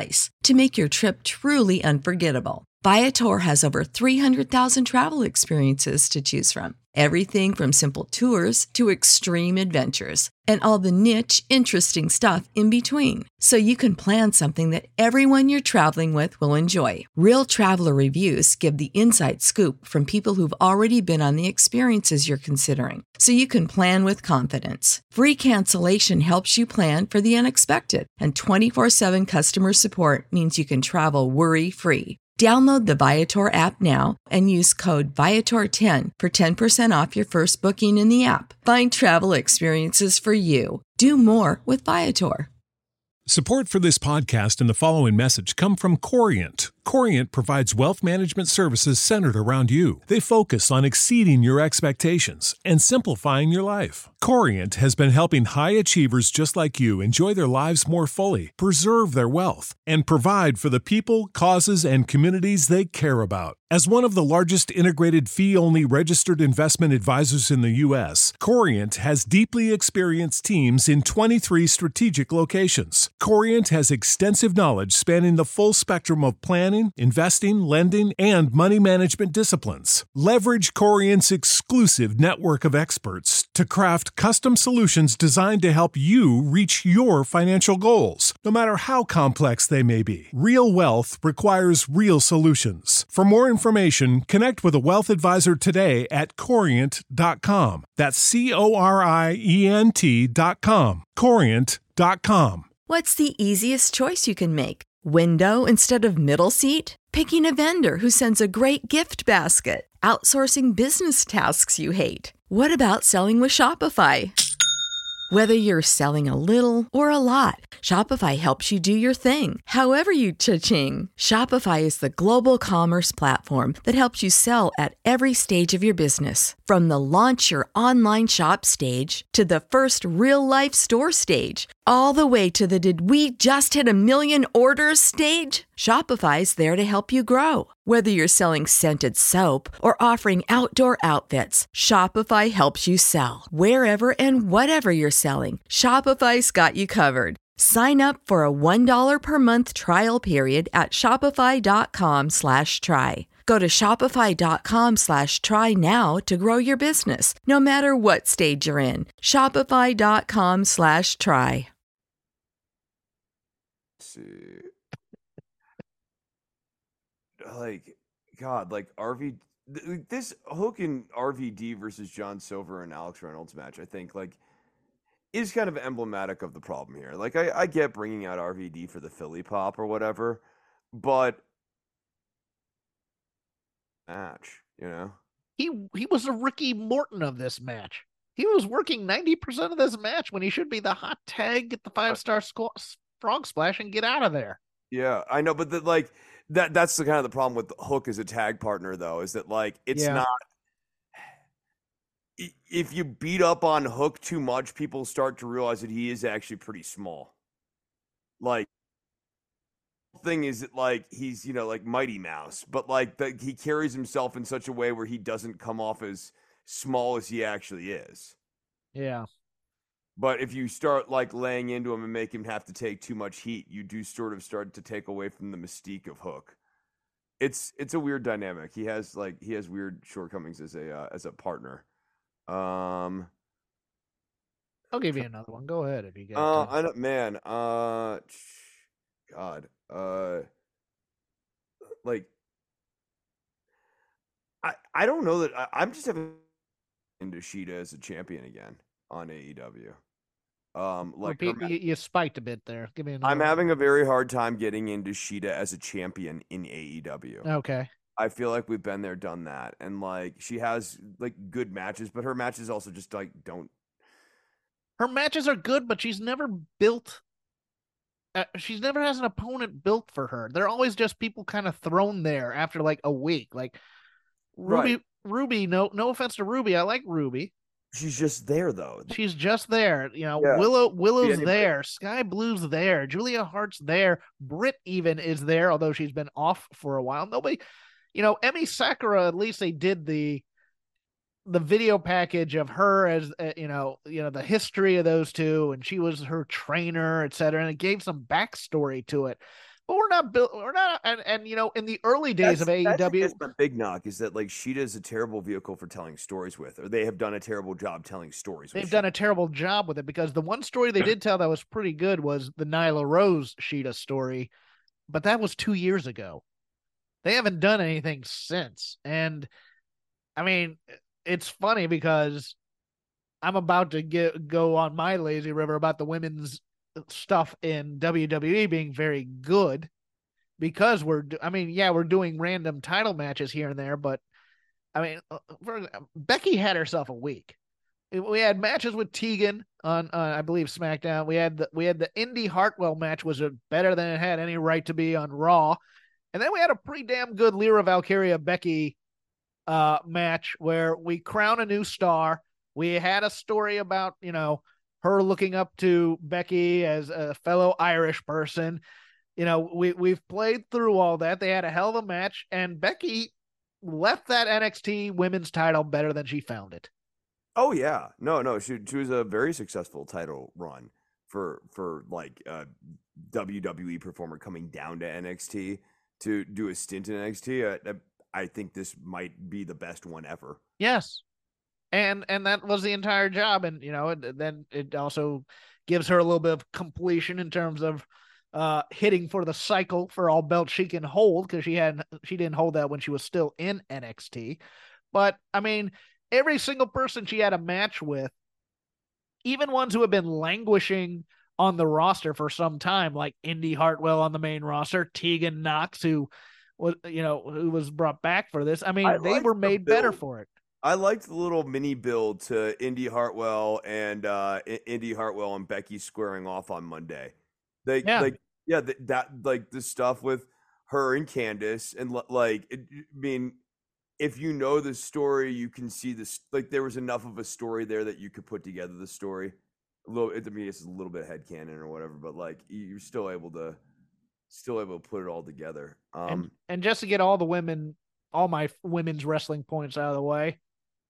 to make your trip truly unforgettable. Viator has over three hundred thousand travel experiences to choose from. Everything from simple tours to extreme adventures and all the niche, interesting stuff in between. So you can plan something that everyone you're traveling with will enjoy. Real traveler reviews give the inside scoop from people who've already been on the experiences you're considering. So you can plan with confidence. Free cancellation helps you plan for the unexpected. And twenty-four seven customer support means you can travel worry-free. Download the Viator app now and use code Viator ten for ten percent off your first booking in the app. Find travel experiences for you. Do more with Viator. Support for this podcast and the following message come from Corient. Corient provides wealth management services centered around you. They focus on exceeding your expectations and simplifying your life. Corient has been helping high achievers just like you enjoy their lives more fully, preserve their wealth, and provide for the people, causes, and communities they care about. As one of the largest integrated fee-only registered investment advisors in the U S, Corient has deeply experienced teams in twenty-three strategic locations. Corient has extensive knowledge spanning the full spectrum of planning, investing, lending, and money management disciplines. Leverage Corient's exclusive network of experts to craft custom solutions designed to help you reach your financial goals, no matter how complex they may be. Real wealth requires real solutions. For more information, connect with a wealth advisor today at corient dot com. That's C O R I E N T dot com. corient dot com. What's the easiest choice you can make? Window instead of middle seat? Picking a vendor who sends a great gift basket? Outsourcing business tasks you hate? What about selling with Shopify? Whether you're selling a little or a lot, Shopify helps you do your thing, however you cha-ching. Shopify is the global commerce platform that helps you sell at every stage of your business. From the launch your online shop stage to the first real-life store stage, all the way to the did we just hit a million orders stage. Shopify's there to help you grow. Whether you're selling scented soap or offering outdoor outfits, Shopify helps you sell. Wherever and whatever you're selling, Shopify's got you covered. Sign up for a one dollar per month trial period at shopify.com slash try. Go to shopify.com slash try now to grow your business, no matter what stage you're in. Shopify.com slash try. See. Like, God, like R V, th- this Hook and R V D versus John Silver and Alex Reynolds match, I think, like, is kind of emblematic of the problem here. Like, I, I get bringing out R V D for the Philly pop or whatever, but match, you know? He he was a Ricky Morton of this match. He was working ninety percent of this match when he should be the hot tag, get the five-star squ- frog splash, and get out of there. Yeah, I know, but the, like, that that's the kind of the problem with Hook as a tag partner, though, is that, like, it's Yeah. not. If you beat up on Hook too much, people start to realize that he is actually pretty small. Like, thing is that, like, he's, you know, like Mighty Mouse, but like the, he carries himself in such a way where he doesn't come off as small as he actually is. Yeah. But if you start like laying into him and make him have to take too much heat, you do sort of start to take away from the mystique of Hook. It's it's a weird dynamic. He has like he has weird shortcomings as a uh, as a partner. Um, I'll give you another one. Go ahead if you get uh, it. I don't, man. Uh, God. Uh, like, I I don't know that I, I'm just having into Shida as a champion again on A E W. Um, like Repeat, her ma- you, you spiked a bit there. Give me another I'm one. having a very hard time getting into Shida as a champion in A E W. Okay. I feel like we've been there, done that, and like she has like good matches, but her matches also just like don't. Her matches are good, but she's never built. Uh, she's never has an opponent built for her. They're always just people kind of thrown there after like a week. Like Ruby, Right. Ruby. No, no offense to Ruby. I like Ruby. She's just there though. She's just there. You know, Yeah. Willow Willow's anybody. there. Sky Blue's there. Julia Hart's there. Britt even is there, although she's been off for a while. Nobody, you know, Emi Sakura, at least they did the the video package of her as uh, you know, you know, the history of those two, and she was her trainer, et cetera, and it gave some backstory to it. But we're not built. We're not, and and you know, in the early days That's, of A E W, that's I guess my big knock is that like Sheeta is a terrible vehicle for telling stories with, or they have done a terrible job telling stories. they've with done Sheeta. a terrible job with it, because the one story they did tell that was pretty good was the Nyla Rose Sheeta story, but that was two years ago. They haven't done anything since, and I mean, it's funny because I'm about to get go on my lazy river about the women's stuff in W W E being very good, because we're, I mean, yeah, we're doing random title matches here and there, but I mean, for, Becky had herself a week. We had matches with Tegan on, uh, I believe, SmackDown. We had the we had the Indy Hartwell match, was better than it had any right to be on Raw, and then we had a pretty damn good Lyra Valkyria Becky uh, match where we crown a new star. We had a story about, you know, her looking up to Becky as a fellow Irish person. You know, we, we've played through all that. They had a hell of a match, and Becky left that N X T women's title better than she found it. Oh yeah, no, no, she she was a very successful title run for for like a W W E performer coming down to N X T to do a stint in N X T. I, I think this might be the best one ever. Yes. And and that was the entire job, and you know, it, then it also gives her a little bit of completion in terms of uh, hitting for the cycle for all belts she can hold, because she had she didn't hold that when she was still in N X T. But I mean, every single person she had a match with, even ones who have been languishing on the roster for some time, like Indy Hartwell on the main roster, Tegan Knox, who was you know who was brought back for this. I mean, I they like were the made build. better for it. I liked the little mini build to Indy Hartwell and uh, Indy Hartwell and Becky squaring off on Monday. They Yeah. like yeah that, that like the stuff with her and Candice, and like it, I mean, if you know the story, you can see this. Like there was enough of a story there that you could put together the story. A little, I mean, it's a little bit headcanon or whatever, but like you're still able to still able to put it all together. Um, And and just to get all the women, all my women's wrestling points out of the way,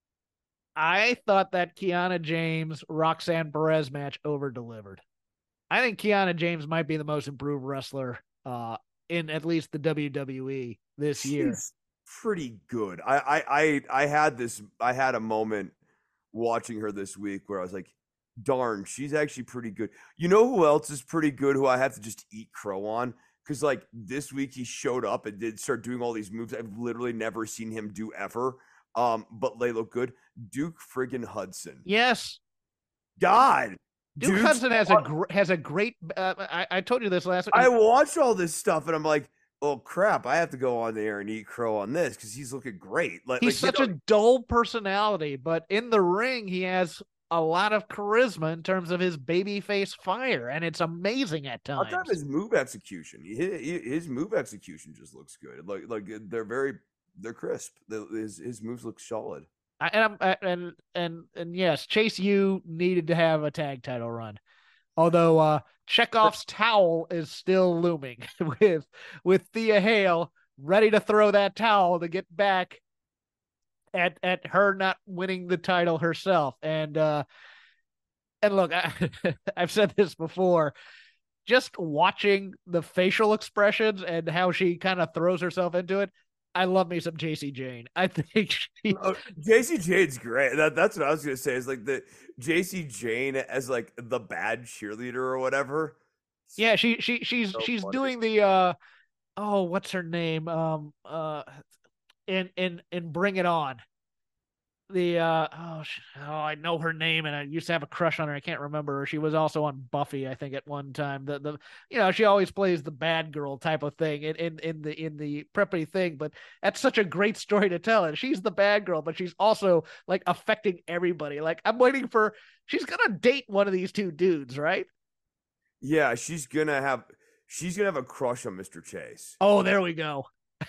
I thought that Kiana James Roxanne Perez match over delivered. I think Kiana James might be the most improved wrestler uh, in at least the W W E this year. She's pretty good. I, I I I had this. I had a moment watching her this week where I was like, "Darn, she's actually pretty good." You know who else is pretty good? Who I have to just eat crow on? Because like this week he showed up and did start doing all these moves I've literally never seen him do ever. Um, but they look good. Duke friggin' Hudson. Yes, God, Duke Duke's Hudson has a aw- gr- has a great. Uh, I I told you this last week. I watched all this stuff and I'm like, oh crap! I have to go on there and eat crow on this because he's looking great. Like He's like, such you know, a dull personality, but in the ring he has a lot of charisma in terms of his babyface fire, and it's amazing at I'll times. tell him his move execution. His, his move execution just looks good. Like like they're very they're crisp. His his moves look solid. I, and I'm I, and and and yes, Chase U needed to have a tag title run. Although uh Chekhov's towel is still looming with with Thea Hale ready to throw that towel to get back at at her not winning the title herself. And uh and look, I, I've said this before. Just watching the facial expressions and how she kind of throws herself into it, I love me some J C Jane. I think she. Oh, J C Jane's great. That that's what I was gonna say. Is like the J C Jane as like the bad cheerleader or whatever. Yeah, she she she's So she's funny. doing the uh oh, what's her name? Um uh in in in Bring It On. The uh oh, sh- oh I know her name, and I used to have a crush on her. I can't remember her. She was also on Buffy, I think, at one time. The the you know, she always plays the bad girl type of thing in in, in the in the preppy thing, but that's such a great story to tell. And she's the bad girl, but she's also like affecting everybody. Like I'm waiting for she's gonna date one of these two dudes, right? Yeah, she's gonna have she's gonna have a crush on Mister Chase. Oh, there we go.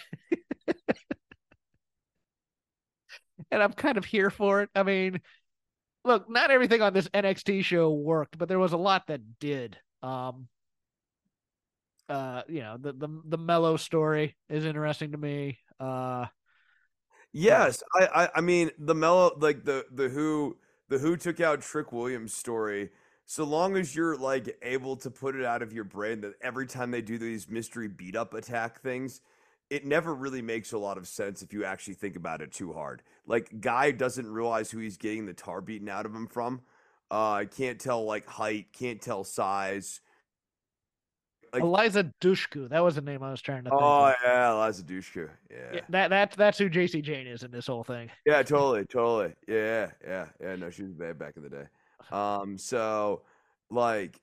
And I'm kind of here for it. I mean, look, not everything on this N X T show worked, but there was a lot that did. Um, uh, you know, the the the Mellow story is interesting to me. Uh, Yes, I, I I mean the mellow like the the who the who took out Trick Williams story so long as you're like able to put it out of your brain that every time they do these mystery beat up attack things, it never really makes a lot of sense if you actually think about it too hard. Like, Guy doesn't realize who he's getting the tar beaten out of him from. Uh, can't tell like height, can't tell size. Like, Eliza Dushku, that was the name I was trying to think oh of. yeah, Eliza Dushku. Yeah. Yeah, that that that's who J C Jane is in this whole thing. Yeah, totally, totally. Yeah, yeah, yeah. No, she was bad back in the day. Um, so like,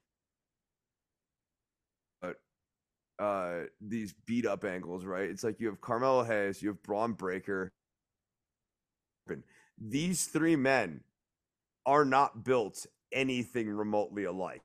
but uh, these beat up angles, right? It's like you have Carmelo Hayes, you have Braun Breaker. These three men are not built anything remotely alike.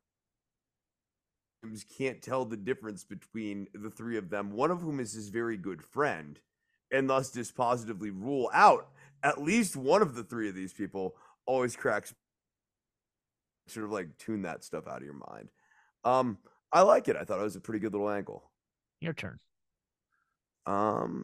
Can't tell the difference between the three of them, one of whom is his very good friend, and thus dispositively rule out at least one of the three of these people. Always cracks, sort of like tune that stuff out of your mind. Um, I like it. I thought it was a pretty good little angle. Your turn. Um,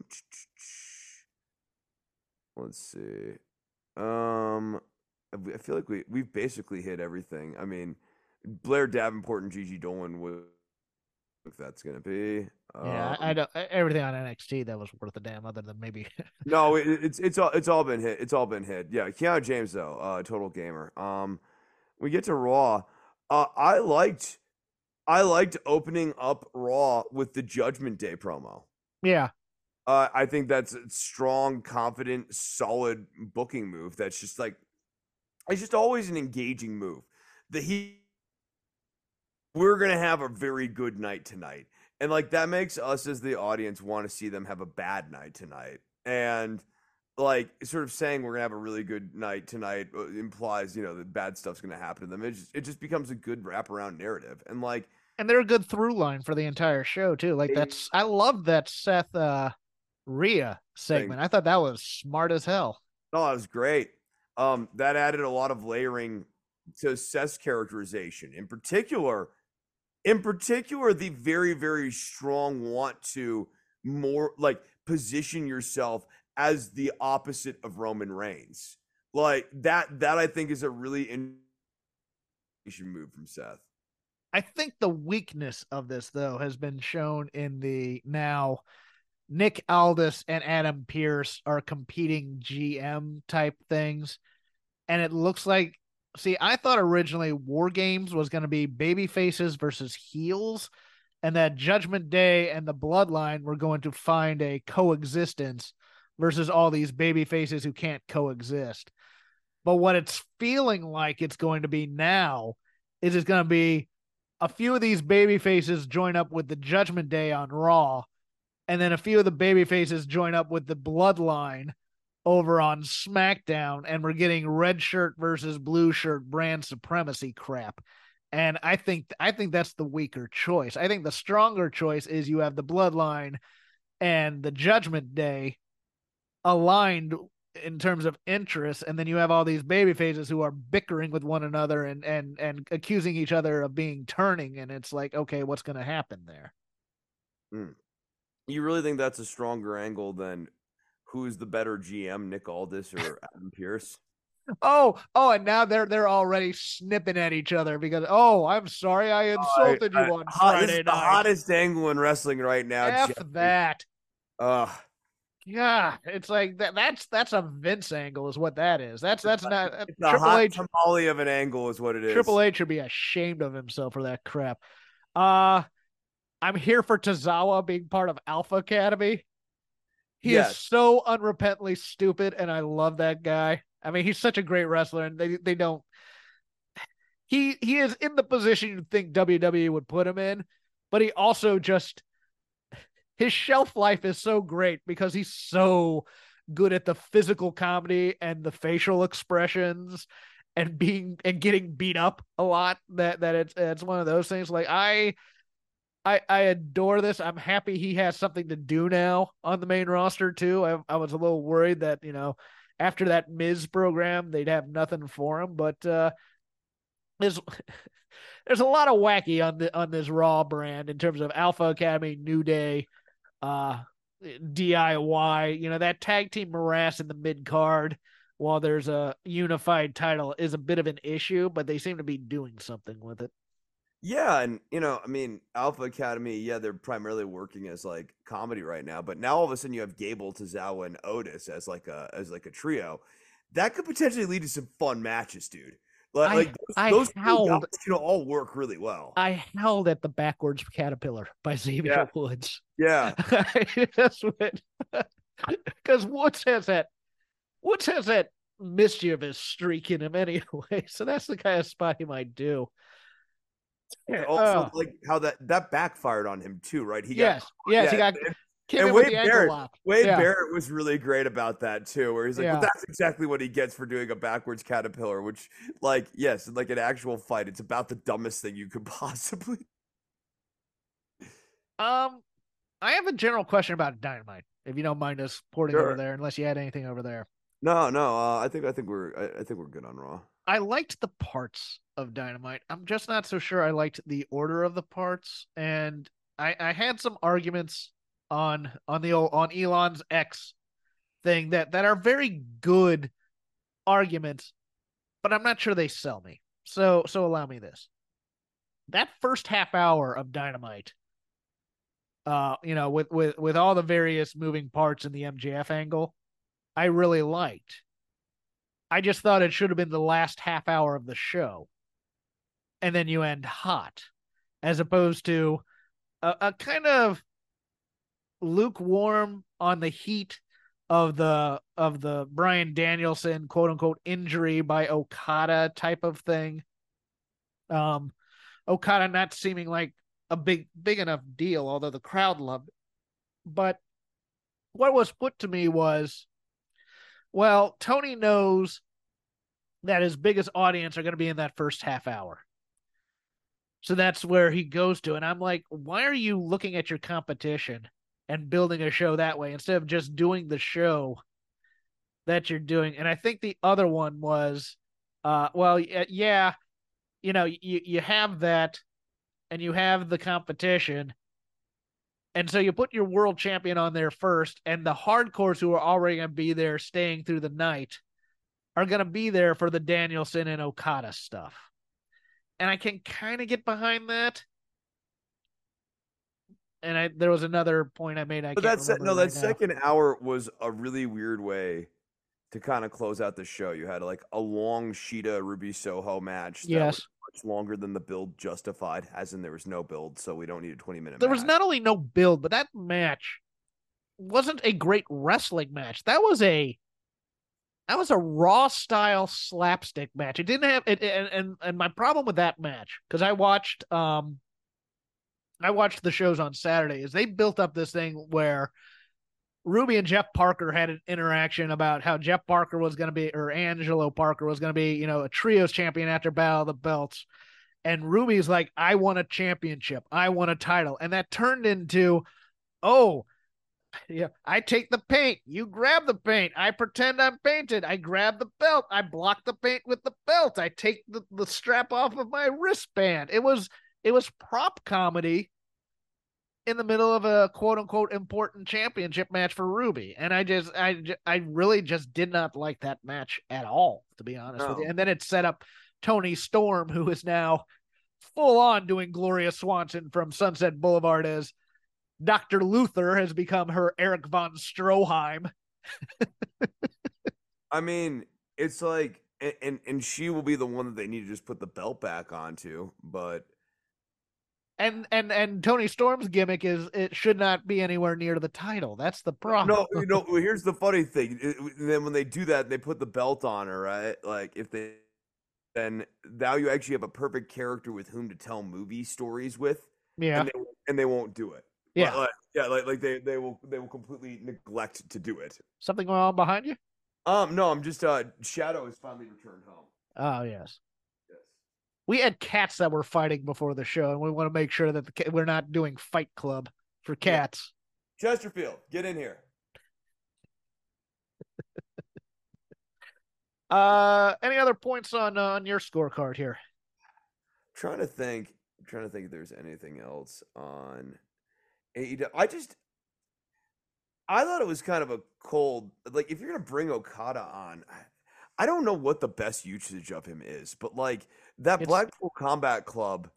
let's see. Um, I feel like we we've basically hit everything. I mean, Blair Davenport and Gigi Dolan would, if that's gonna be. Yeah, um, I, I don't. Everything on N X T that was worth a damn, other than maybe. No, it, it's it's all it's all been hit. It's all been hit. Yeah, Keanu James though, uh, total gamer. Um, we get to Raw. Uh, I liked, I liked opening up Raw with the Judgment Day promo. Yeah. Uh, I think that's a strong, confident, solid booking move. That's just like, it's just always an engaging move. The he, we're gonna have a very good night tonight, and like that makes us as the audience want to see them have a bad night tonight. And like sort of saying we're gonna have a really good night tonight implies, you know, that bad stuff's gonna happen to them. It just, it just becomes a good wraparound narrative, and like, and they're a good through line for the entire show too. Like that's, I love that Seth uh, Rhea segment. I thought that was smart as hell. Oh, that was great. Um, that added a lot of layering to Seth's characterization. In particular, in particular, the very, very strong want to more like position yourself as the opposite of Roman Reigns. Like that, that I think is a really interesting move from Seth. I think the weakness of this, though, has been shown in the now Nick Aldis and Adam Pearce are competing G M type things. And it looks like, see, I thought originally War Games was going to be baby faces versus heels, and that Judgment Day and the Bloodline were going to find a coexistence versus all these baby faces who can't coexist. But what it's feeling like it's going to be now is it's going to be a few of these baby faces join up with the Judgment Day on Raw, and then a few of the baby faces join up with the Bloodline over on SmackDown, and we're getting red shirt versus blue shirt brand supremacy crap. And I think I think that's the weaker choice. I think the stronger choice is you have the Bloodline and the Judgment Day aligned in terms of interest, and then you have all these baby faces who are bickering with one another and and and accusing each other of being turning, and it's like, okay, what's going to happen there? Mm. You really think that's a stronger angle than who's the better G M, Nick Aldis or Adam Pearce? Oh, oh, and now they're they're already snipping at each other because, oh, I'm sorry I insulted uh, you on hot, Friday this is night. The hottest angle in wrestling right now. F Jeffrey. that. Ugh. Yeah, it's like that. That's that's a Vince angle, is what that is. That's that's it's not a, it's Triple a hot H. tamale of an angle is what it is. Triple H should be ashamed of himself for that crap. Uh I'm here for Tozawa being part of Alpha Academy. He yes. is so unrepentantly stupid, and I love that guy. I mean, he's such a great wrestler, and they they don't. He he is in the position you think W W E would put him in, but he also just. His shelf life is so great because he's so good at the physical comedy and the facial expressions and being and getting beat up a lot that, that it's, it's one of those things. Like I, I, I adore this. I'm happy he has something to do now on the main roster too. I, I was a little worried that, you know, after that Miz program, they'd have nothing for him, but, uh, there's, there's a lot of wacky on the, on this Raw brand in terms of Alpha Academy, New Day, uh D I Y, you know, that tag team morass in the mid card while there's a unified title is a bit of an issue, but they seem to be doing something with it. Yeah, and you know, I mean, Alpha Academy, yeah, they're primarily working as like comedy right now, but now all of a sudden you have Gable, Tozawa, and Otis as like a as like a trio. That could potentially lead to some fun matches, dude. Like, I, like those, I those howled, two guys can all work really well. I howled at the backwards caterpillar by Xavier Yeah. Woods. Yeah. I just went because Woods has that Woods has that mischievous streak in him anyway, so that's the kind of spot he might do. Also, Uh, like how that that backfired on him too, right? He yes, got yes, yeah, he got and, came and in with Wade the ankle Barrett, lock. Wade Yeah. Barrett was really great about that too, where he's like, Yeah. "Well, that's exactly what he gets for doing a backwards caterpillar." Which, like, yes, like an actual fight, it's about the dumbest thing you could possibly. Um, I have a general question about Dynamite, if you don't mind us porting Sure. over there, unless you had anything over there. No, no, uh, I think I think we're I, I think we're good on Raw. I liked the parts of Dynamite. I'm just not so sure I liked the order of the parts, and I, I had some arguments on on the old, on Elon's X thing that that are very good arguments, but I'm not sure they sell me. So so allow me this. That first half hour of Dynamite, uh, you know, with with with all the various moving parts in the M J F angle, I really liked. I just thought it should have been the last half hour of the show. And then you end hot, as opposed to a, a kind of lukewarm on the heat of the of the Bryan Danielson quote unquote injury by Okada type of thing. Um, Okada not seeming like a big big enough deal, although the crowd loved it. But what was put to me was, well, Tony knows that his biggest audience are going to be in that first half hour. So that's where he goes to. And I'm like, why are you looking at your competition and building a show that way instead of just doing the show that you're doing? And I think the other one was, uh, well, yeah, you know, you, you have that and you have the competition. And so you put your world champion on there first, and the hardcores who are already going to be there staying through the night are going to be there for the Danielson and Okada stuff. And I can kind of get behind that. And I there was another point I made. I But can't that's remember no, right that now. second hour was a really weird way to kind of close out the show. You had like a long Sheeta Ruby Soho match. That Yes. was much longer than the build justified, as in there was no build, so we don't need a twenty minute There match. was not only no build, but that match wasn't a great wrestling match. That was a that was a Raw style slapstick match. It didn't have it, and and and my problem with that match, because I watched um I watched the shows on Saturday, is they built up this thing where Ruby and Jeff Parker had an interaction about how Jeff Parker was going to be, or Angelo Parker was going to be, you know, a trios champion after Battle of the Belts. And Ruby's like, I want a championship. I want a title. And that turned into, oh, yeah, I take the paint. You grab the paint. I pretend I'm painted. I grab the belt. I block the paint with the belt. I take the, the strap off of my wristband. It was, it was prop comedy in the middle of a quote unquote important championship match for Ruby. And I just, I, I really just did not like that match at all, to be honest No. with you. And then it set up Tony Storm, who is now full on doing Gloria Swanson from Sunset Boulevard as Doctor Luther has become her Eric von Stroheim. I mean, it's like, and, and and she will be the one that they need to just put the belt back onto, but And and and Tony Storm's gimmick is it should not be anywhere near the title. That's the problem. no, you know, here's the funny thing. It- then when they do that, they put the belt on her, right? Like if they, then now you actually have a perfect character with whom to tell movie stories with, Yeah. and they, and they won't do it. Yeah. Like, like- yeah, like like they they will they will completely neglect to do it. Something going on behind you? Um, no, I'm just uh, Shadow has finally returned home. Oh, yes. Yes. We had cats that were fighting before the show, and we want to make sure that the, ca- we're not doing Fight Club for cats. Chesterfield, get in here. Uh, any other points on uh, on your scorecard here? Trying to think, trying to think if there's anything else on A E W. I just, I thought it was kind of a cold. Like if you're gonna bring Okada on, I don't know what the best usage of him is, but like that It's- Blackpool Combat Club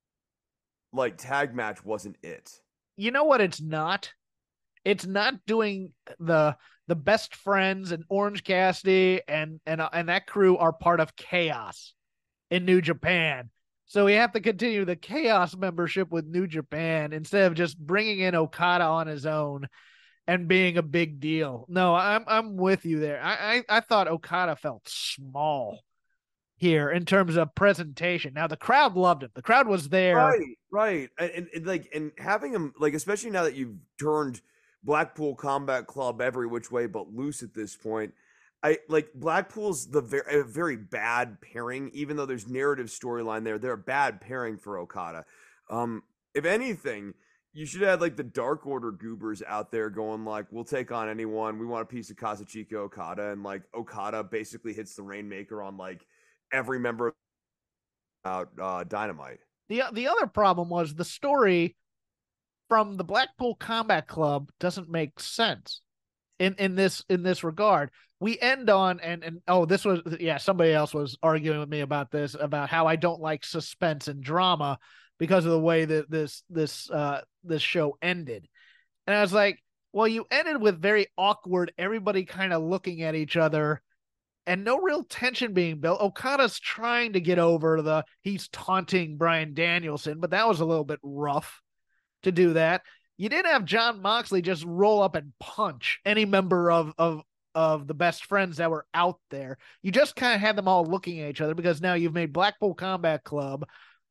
like tag match wasn't it. You know what it's not? It's not doing the the best friends and Orange Cassidy and and and that crew are part of Chaos in New Japan. So we have to continue the Chaos membership with New Japan instead of just bringing in Okada on his own and being a big deal. No, I'm I'm with you there. I I, I thought Okada felt small here in terms of presentation. Now the crowd loved him. The crowd was there. Right, right. And, and, and like and having him like especially now that you've turned Blackpool Combat Club every which way but loose at this point. I like Blackpool's the very a very bad pairing, even though there's narrative storyline there. They're a bad pairing for Okada. Um, if anything, you should have like the Dark Order goobers out there going like, "We'll take on anyone. We want a piece of Kazuchika Okada," and like Okada basically hits the Rainmaker on like every member of uh, Dynamite. The the other problem was the story from the Blackpool Combat Club doesn't make sense in, in this in this regard. We end on and and oh this was yeah somebody else was arguing with me about this about how I don't like suspense and drama because of the way that this this uh this show ended. And I was like, well, you ended with very awkward, everybody kind of looking at each other and no real tension being built. Okada's trying to get over the he's taunting Bryan Danielson, but that was a little bit rough to do that. You didn't have Jon Moxley just roll up and punch any member of of of the best friends that were out there. You just kind of had them all looking at each other because now you've made Blackpool Combat Club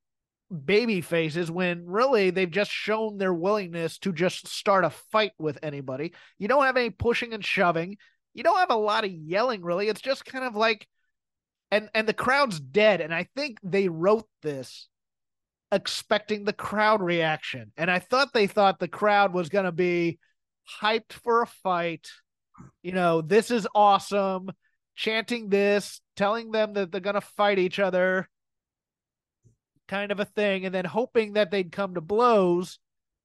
baby faces when really they've just shown their willingness to just start a fight with anybody. You don't have any pushing and shoving. You don't have a lot of yelling, really. It's just kind of like, and and the crowd's dead. And I think they wrote this expecting the crowd reaction. And I thought they thought the crowd was going to be hyped for a fight. You know, this is awesome. Chanting this, telling them that they're going to fight each other, kind of a thing. And then hoping that they'd come to blows.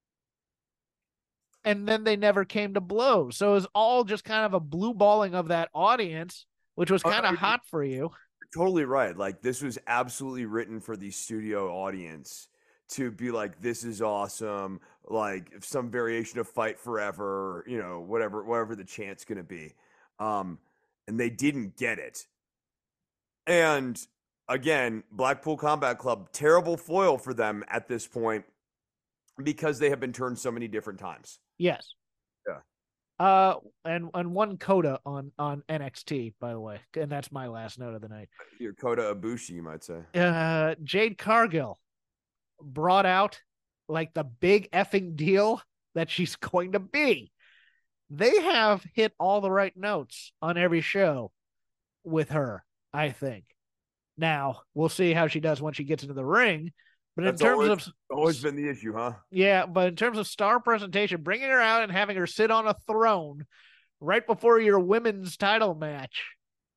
And then they never came to blows. So it was all just kind of a blue balling of that audience, which was kind of uh, hot for you. Totally right. Like this was absolutely written for the studio audience to be like, this is awesome. Like some variation of Fight Forever, you know, whatever, whatever the chant's going to be. Um, and they didn't get it. And again, Blackpool Combat Club, terrible foil for them at this point because they have been turned so many different times. Yes. Yeah. Uh, and and one coda on on N X T, by the way, and that's my last note of the night. Your Kota Ibushi, you might say. Uh, Jade Cargill brought out like the big effing deal that she's going to be. They have hit all the right notes on every show with her, I think. Now we'll see how she does when she gets into the ring. But That's in terms always, of always been the issue, huh? Yeah, but in terms of star presentation, bringing her out and having her sit on a throne right before your women's title match.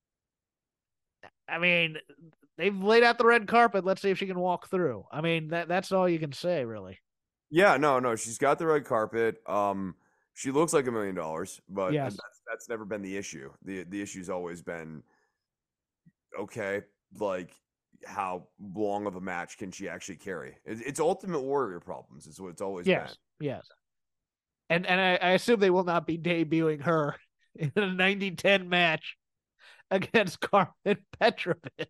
I mean, they've laid out the red carpet. Let's see if she can walk through. I mean, that that's all you can say, really. Yeah, no, no, she's got the red carpet. Um, she looks like a million dollars, but Yes. that's that's never been the issue. the The issue's always been okay, like. How long of a match can she actually carry? It's Ultimate Warrior problems. Is what it's always yes, been. Yes, and and I, I assume they will not be debuting her in a ninety ten match against Carmen Petrovich.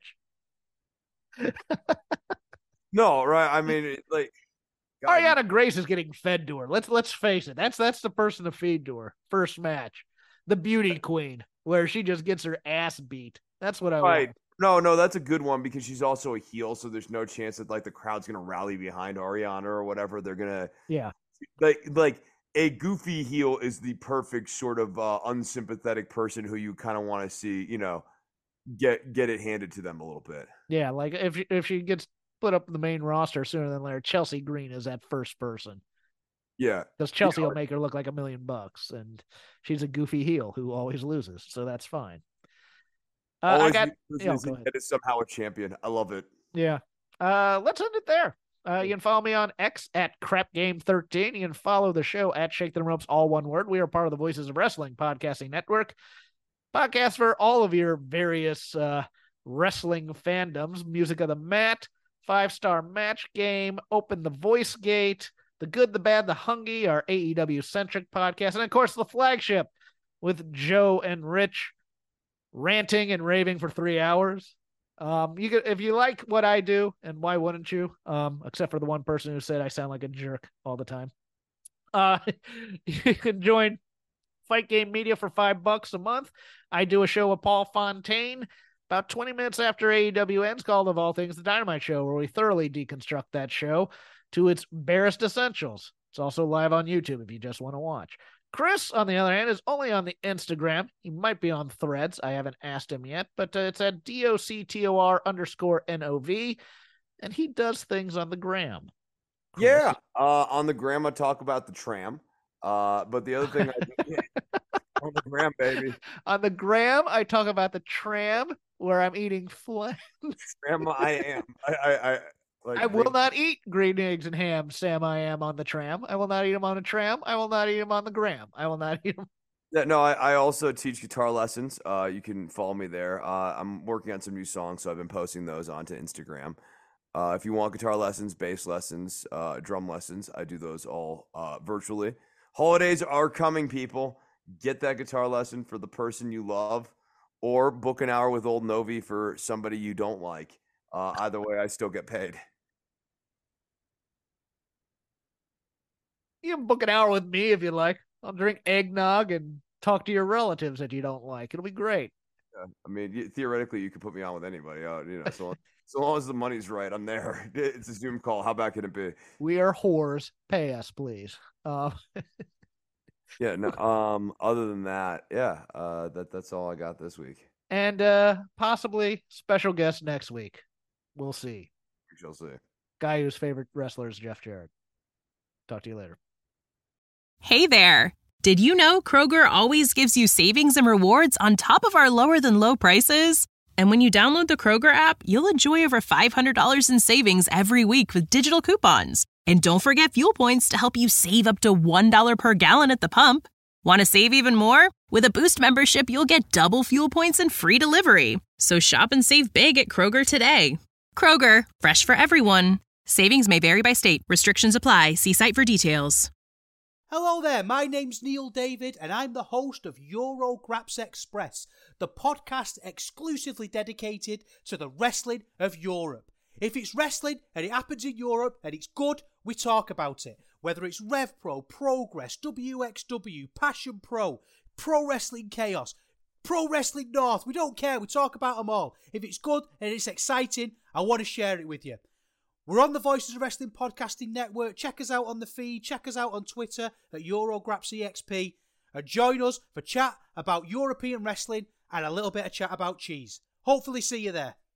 No, right? I mean, it, like God. Ariana Grace is getting fed to her. Let's let's face it. That's that's the person to feed to her. First match, the Beauty Queen, where she just gets her ass beat. That's what I right. want. No, no, that's a good one because she's also a heel, so there's no chance that like the crowd's gonna rally behind Ariana or whatever. They're gonna, yeah, like like a goofy heel is the perfect sort of uh, unsympathetic person who you kind of want to see, you know, get get it handed to them a little bit. Yeah, like if if she gets put up in the main roster sooner than later, Chelsea Green is that first person. Yeah, because Chelsea yeah. will make her look like a million bucks, and she's a goofy heel who always loses, so that's fine. Uh, I got you know, that is somehow a champion. I love it. Yeah. Uh, let's end it there. Uh, you can follow me on X at Crap Game thirteen. You can follow the show at Shake the Ropes, all one word. We are part of the Voices of Wrestling podcasting network. podcast for all of your various uh, wrestling fandoms. Music of the Mat, Five Star Match Game, Open the Voice Gate, The Good, the Bad, the Hungy, our A E W-centric podcast, and of course the flagship with Joe and Rich ranting and raving for three hours. Um, you could, if you like what I do, and why wouldn't you? Um, except for the one person who said I sound like a jerk all the time. Uh, you can join Fight Game Media for five bucks a month. I do a show with Paul Fontaine about twenty minutes after A E W ends, called Of All Things the Dynamite Show, where we thoroughly deconstruct that show to its barest essentials. It's also live on YouTube if you just want to watch. Chris, on the other hand, is only on the Instagram. He might be on Threads. I haven't asked him yet, but uh, it's at D O C T O R underscore N O V, and he does things on the gram. Chris. Yeah, uh, on the gram, I talk about the tram. Uh, but the other thing I do, on the gram, baby. On the gram, I talk about the tram where I'm eating flan. Tram, I am. I, I, I Like, I will not eat green eggs and ham, Sam. I am on the tram. I will not eat them on the tram. I will not eat them on the gram. I will not eat them. Yeah, no, I, I also teach guitar lessons. Uh, you can follow me there. Uh, I'm working on some new songs, so I've been posting those onto Instagram. Uh, if you want guitar lessons, bass lessons, uh, drum lessons, I do those all uh, virtually. Holidays are coming, people. Get that guitar lesson for the person you love, or book an hour with Old Novi for somebody you don't like. Uh, either way, I still get paid. You can book an hour with me if you like. I'll drink eggnog and talk to your relatives that you don't like. It'll be great. Yeah, I mean, you, theoretically, you could put me on with anybody. Uh, you know, so long, so long as the money's right, I'm there. It's a Zoom call. How bad can it be? We are whores. Pay us, please. Um, yeah. No. Um. Other than that, yeah. Uh. That that's all I got this week. and uh, possibly special guest next week. We'll see. We shall see. Guy whose favorite wrestler is Jeff Jarrett. Talk to you later. Hey there. Did you know Kroger always gives you savings and rewards on top of our lower than low prices? And when you download the Kroger app, you'll enjoy over five hundred dollars in savings every week with digital coupons. And don't forget fuel points to help you save up to one dollar per gallon at the pump. Want to save even more? With a Boost membership, you'll get double fuel points and free delivery. So shop and save big at Kroger today. Kroger, fresh for everyone. Savings may vary by state. Restrictions apply. See site for details. Hello there, my name's Neil David and I'm the host of Eurograps Express, the podcast exclusively dedicated to the wrestling of Europe. If it's wrestling and it happens in Europe and it's good, we talk about it. Whether it's RevPro, Progress, W X W, Passion Pro, Pro Wrestling Chaos, Pro Wrestling North, we don't care, we talk about them all. If it's good and it's exciting, I want to share it with you. We're on the Voices of Wrestling Podcasting Network. Check us out on the feed. Check us out on Twitter at EuroGrapsEXP. And join us for chat about European wrestling and a little bit of chat about cheese. Hopefully see you there.